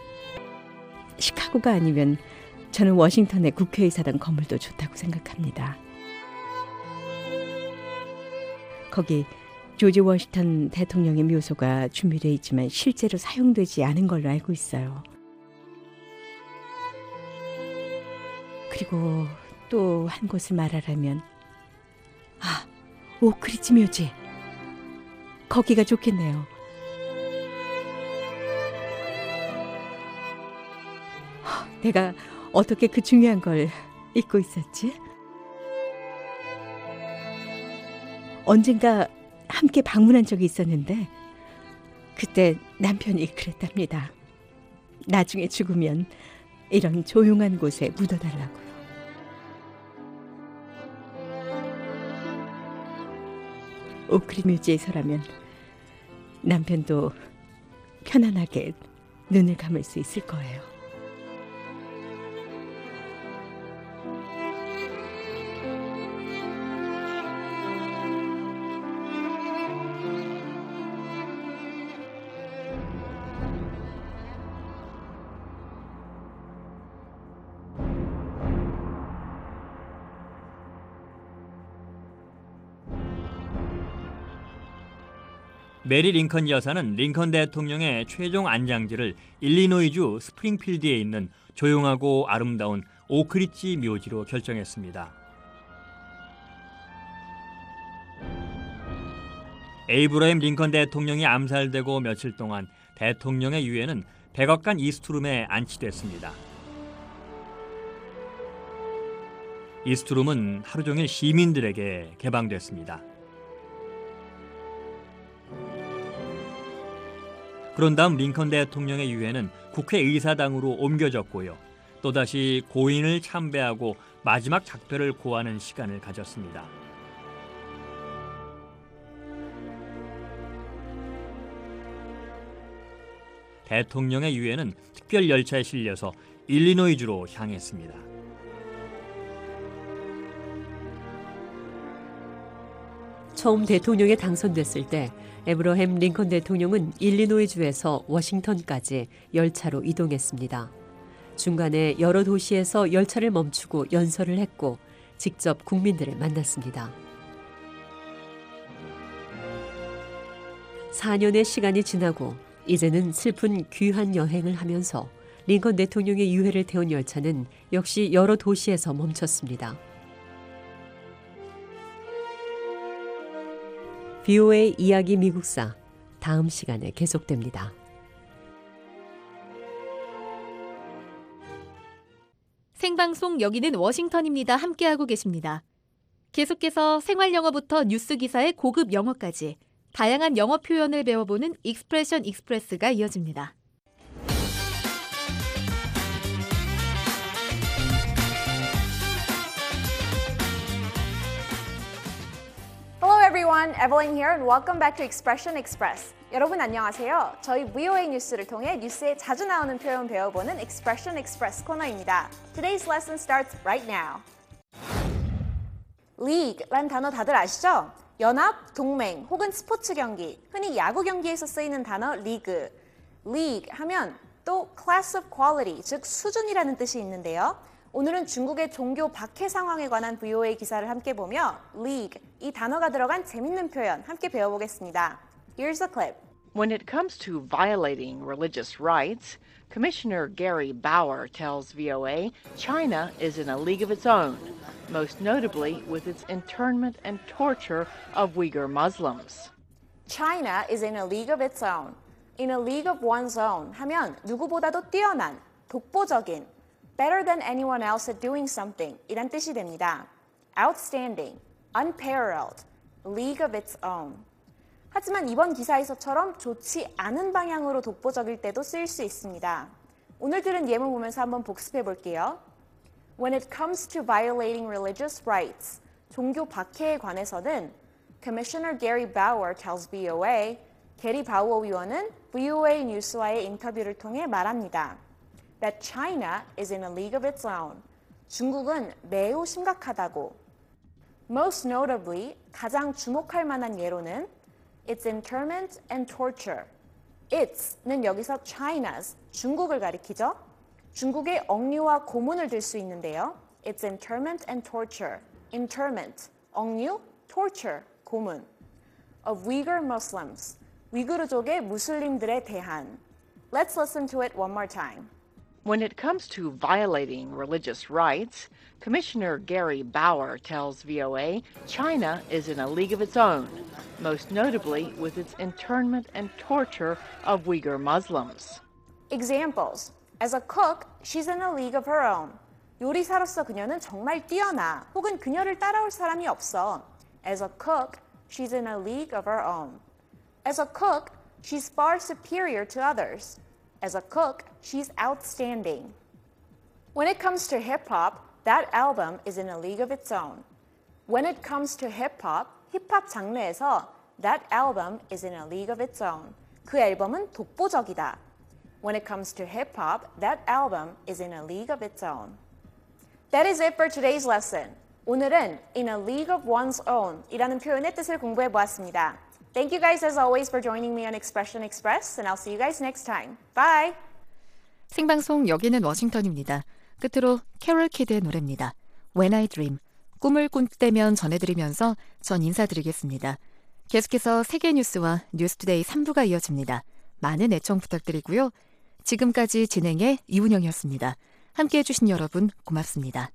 시카고가 아니면 저는 워싱턴의 국회의사당 건물도 좋다고 생각합니다. 거기 조지 워싱턴 대통령의 묘소가 준비되어 있지만 실제로 사용되지 않은 걸로 알고 있어요. 그리고 또 한 곳을 말하라면 아, 오크리지 묘지. 거기가 좋겠네요. 내가 어떻게 그 중요한 걸 잊고 있었지? 언젠가 함께 방문한 적이 있었는데 그때 남편이 그랬답니다. 나중에 죽으면 이런 조용한 곳에 묻어달라고요. 오크리 뮤지에서라면 남편도 편안하게 눈을 감을 수 있을 거예요. 메리 링컨 여사는 링컨 대통령의 최종 안장지를 일리노이주 스프링필드에 있는 조용하고 아름다운 오크리지 묘지로 결정했습니다. 에이브러햄 링컨 대통령이 암살되고 며칠 동안 대통령의 유해는 백악관 이스트룸에 안치됐습니다. 이스트룸은 하루 종일 시민들에게 개방됐습니다. 그런 다음 링컨 대통령의 유해는 국회의사당으로 옮겨졌고요. 또다시 고인을 참배하고 마지막 작별을 고하는 시간을 가졌습니다. 대통령의 유해는 특별 열차에 실려서 일리노이주로 향했습니다. 처음 대통령에 당선됐을 때 에브러햄 링컨 대통령은 일리노이주에서 워싱턴까지 열차로 이동했습니다. 중간에 여러 도시에서 열차를 멈추고 연설을 했고 직접 국민들을 만났습니다. 사 년의 시간이 지나고 이제는 슬픈 귀한 여행을 하면서 링컨 대통령의 유해를 태운 열차는 역시 여러 도시에서 멈췄습니다. 비오에이 이야기 미국사 다음 시간에 계속됩니다. 생방송 여기는 워싱턴입니다. 함께하고 계십니다. 계속해서 생활 영어부터 뉴스 기사의 고급 영어까지 다양한 영어 표현을 배워보는 익스프레션 익스프레스가 이어집니다. everyone, Evelyn here and welcome back to Expression Express. 여러분 안녕하세요. 저희 브이오에이 뉴스를 통해 뉴스에 자주 나오는 표현 배워보는 Expression Express 코너입니다. Today's lesson starts right now. League란 단어 다들 아시죠? 연합, 동맹 혹은 스포츠 경기, 흔히 야구 경기에서 쓰이는 단어 리그. League 하면 또 class of quality, 즉 수준이라는 뜻이 있는데요. 오늘은 중국의 종교 박해 상황에 관한 브이오에이 기사를 함께 보며 League, 이 단어가 들어간 재밌는 표현 함께 배워보겠습니다. Here's a clip. When it comes to violating religious rights, Commissioner Gary Bauer tells V O A China is in a league of its own, most notably with its internment and torture of Uyghur Muslims. China is in a league of its own. In a league of one's own 하면 누구보다도 뛰어난, 독보적인, better than anyone else at doing something 이란 뜻이 됩니다. Outstanding, unparalleled, league of its own. 하지만 이번 기사에서처럼 좋지 않은 방향으로 독보적일 때도 쓰일 수 있습니다. 오늘 들은 예문 보면서 한번 복습해 볼게요. When it comes to violating religious rights, 종교 박해에 관해서는 Commissioner Gary Bauer tells V O A, 게리 바우어 위원은 브이오에이 뉴스와의 인터뷰를 통해 말합니다. That China is in a league of its own. 중국은 매우 심각하다고. Most notably, 가장 주목할 만한 예로는 its internment and torture. Its는 여기서 China's, 중국을 가리키죠. 중국의 억류와 고문을 들 수 있는데요. Its internment and torture. Internment, 억류, torture, 고문. Of Uyghur Muslims, 위구르족의 무슬림들에 대한. Let's listen to it one more time. When it comes to violating religious rights, Commissioner Gary Bauer tells V O A China is in a league of its own, most notably with its internment and torture of Uyghur Muslims. Examples. As a cook, she's in a league of her own. 요리사로서 그녀는 정말 뛰어나, 혹은 그녀를 따라올 사람이 없어. As a cook, she's in a league of her own. As a cook, she's far superior to others. As a cook, she's outstanding. When it comes to hip-hop, that album is in a league of its own. When it comes to hip-hop, 힙합 장르에서 that album is in a league of its own. 그 앨범은 독보적이다. When it comes to hip-hop, that album is in a league of its own. That is it for today's lesson. 오늘은 in a league of one's own 이라는 표현의 뜻을 공부해 보았습니다. Thank you guys as always for joining me on Expression Express, and I'll see you guys next time. Bye! 생방송 여기는 워싱턴입니다. 끝으로 캐롤 키드의 노래입니다. When I Dream, 꿈을 꾼때면 전해드리면서 전 인사드리겠습니다. 계속해서 세계 뉴스와 뉴스투데이 삼 부가 이어집니다. 많은 애청 부탁드리고요. 지금까지 진행의 이운영이었습니다. 함께해 주신 여러분 고맙습니다.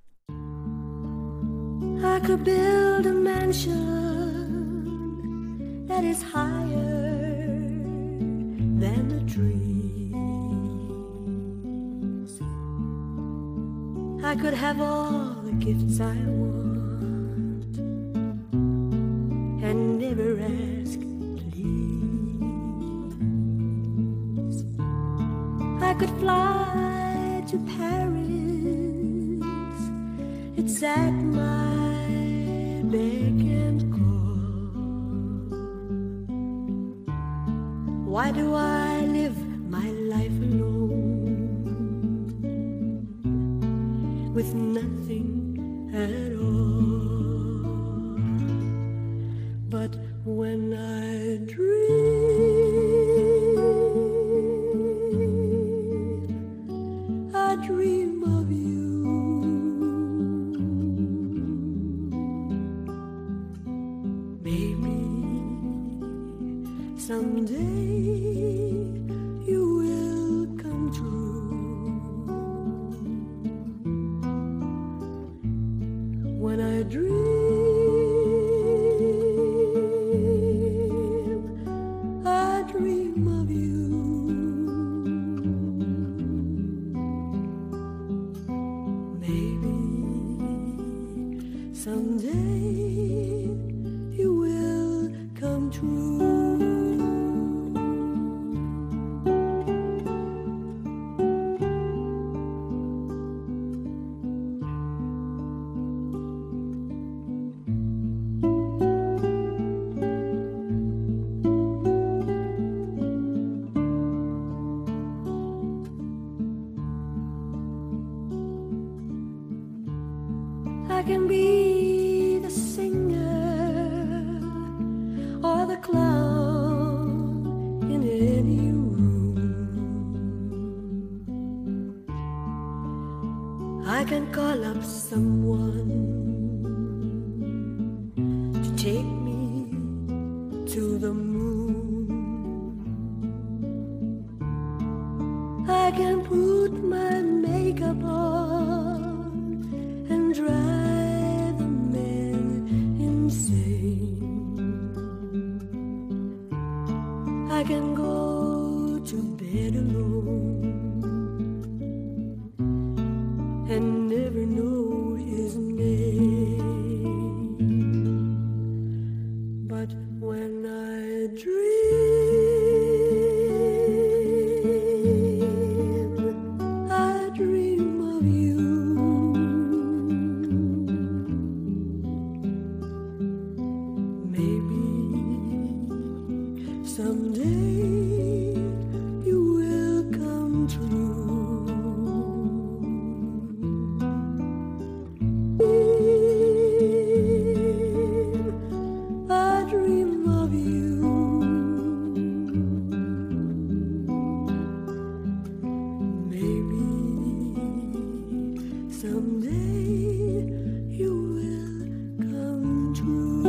I could build a mansion that is higher than the trees. I could have all the gifts I want and never ask please. I could fly to Paris. It's at my beck and call. Why do I live my life alone with nothing at all? But when I dream, I dream of you. Maybe someday you will come true. When I dream, I dream of you. Maybe someday you will come true. of someone to take me to the moon. I can put my makeup on and drive the men insane. I can go to bed alone and never know his name. But when I dream, I dream of you. Maybe someday you will come true. I dream of you. Maybe someday you will come true.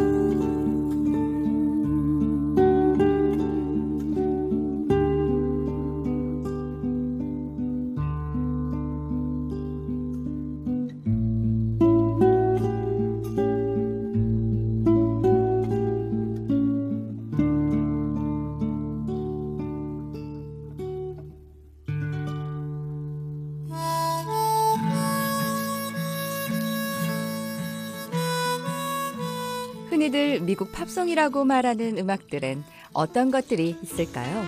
흔히들 미국 팝송이라고 말하는 음악들은 어떤 것들이 있을까요?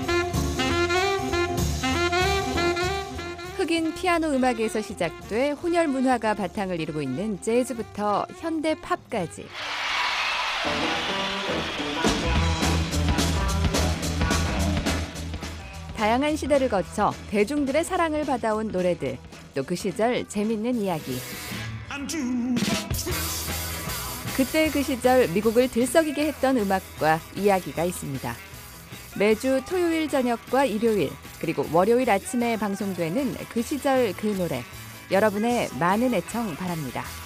흑인 피아노 음악에서 시작돼 혼혈 문화가 바탕을 이루고 있는 재즈부터 현대 팝까지. 다양한 시대를 거쳐 대중들의 사랑을 받아온 노래들, 또 그 시절 재밌는 이야기. 그때 그 시절 미국을 들썩이게 했던 음악과 이야기가 있습니다. 매주 토요일 저녁과 일요일, 그리고 월요일 아침에 방송되는 그 시절 그 노래, 여러분의 많은 애청 바랍니다.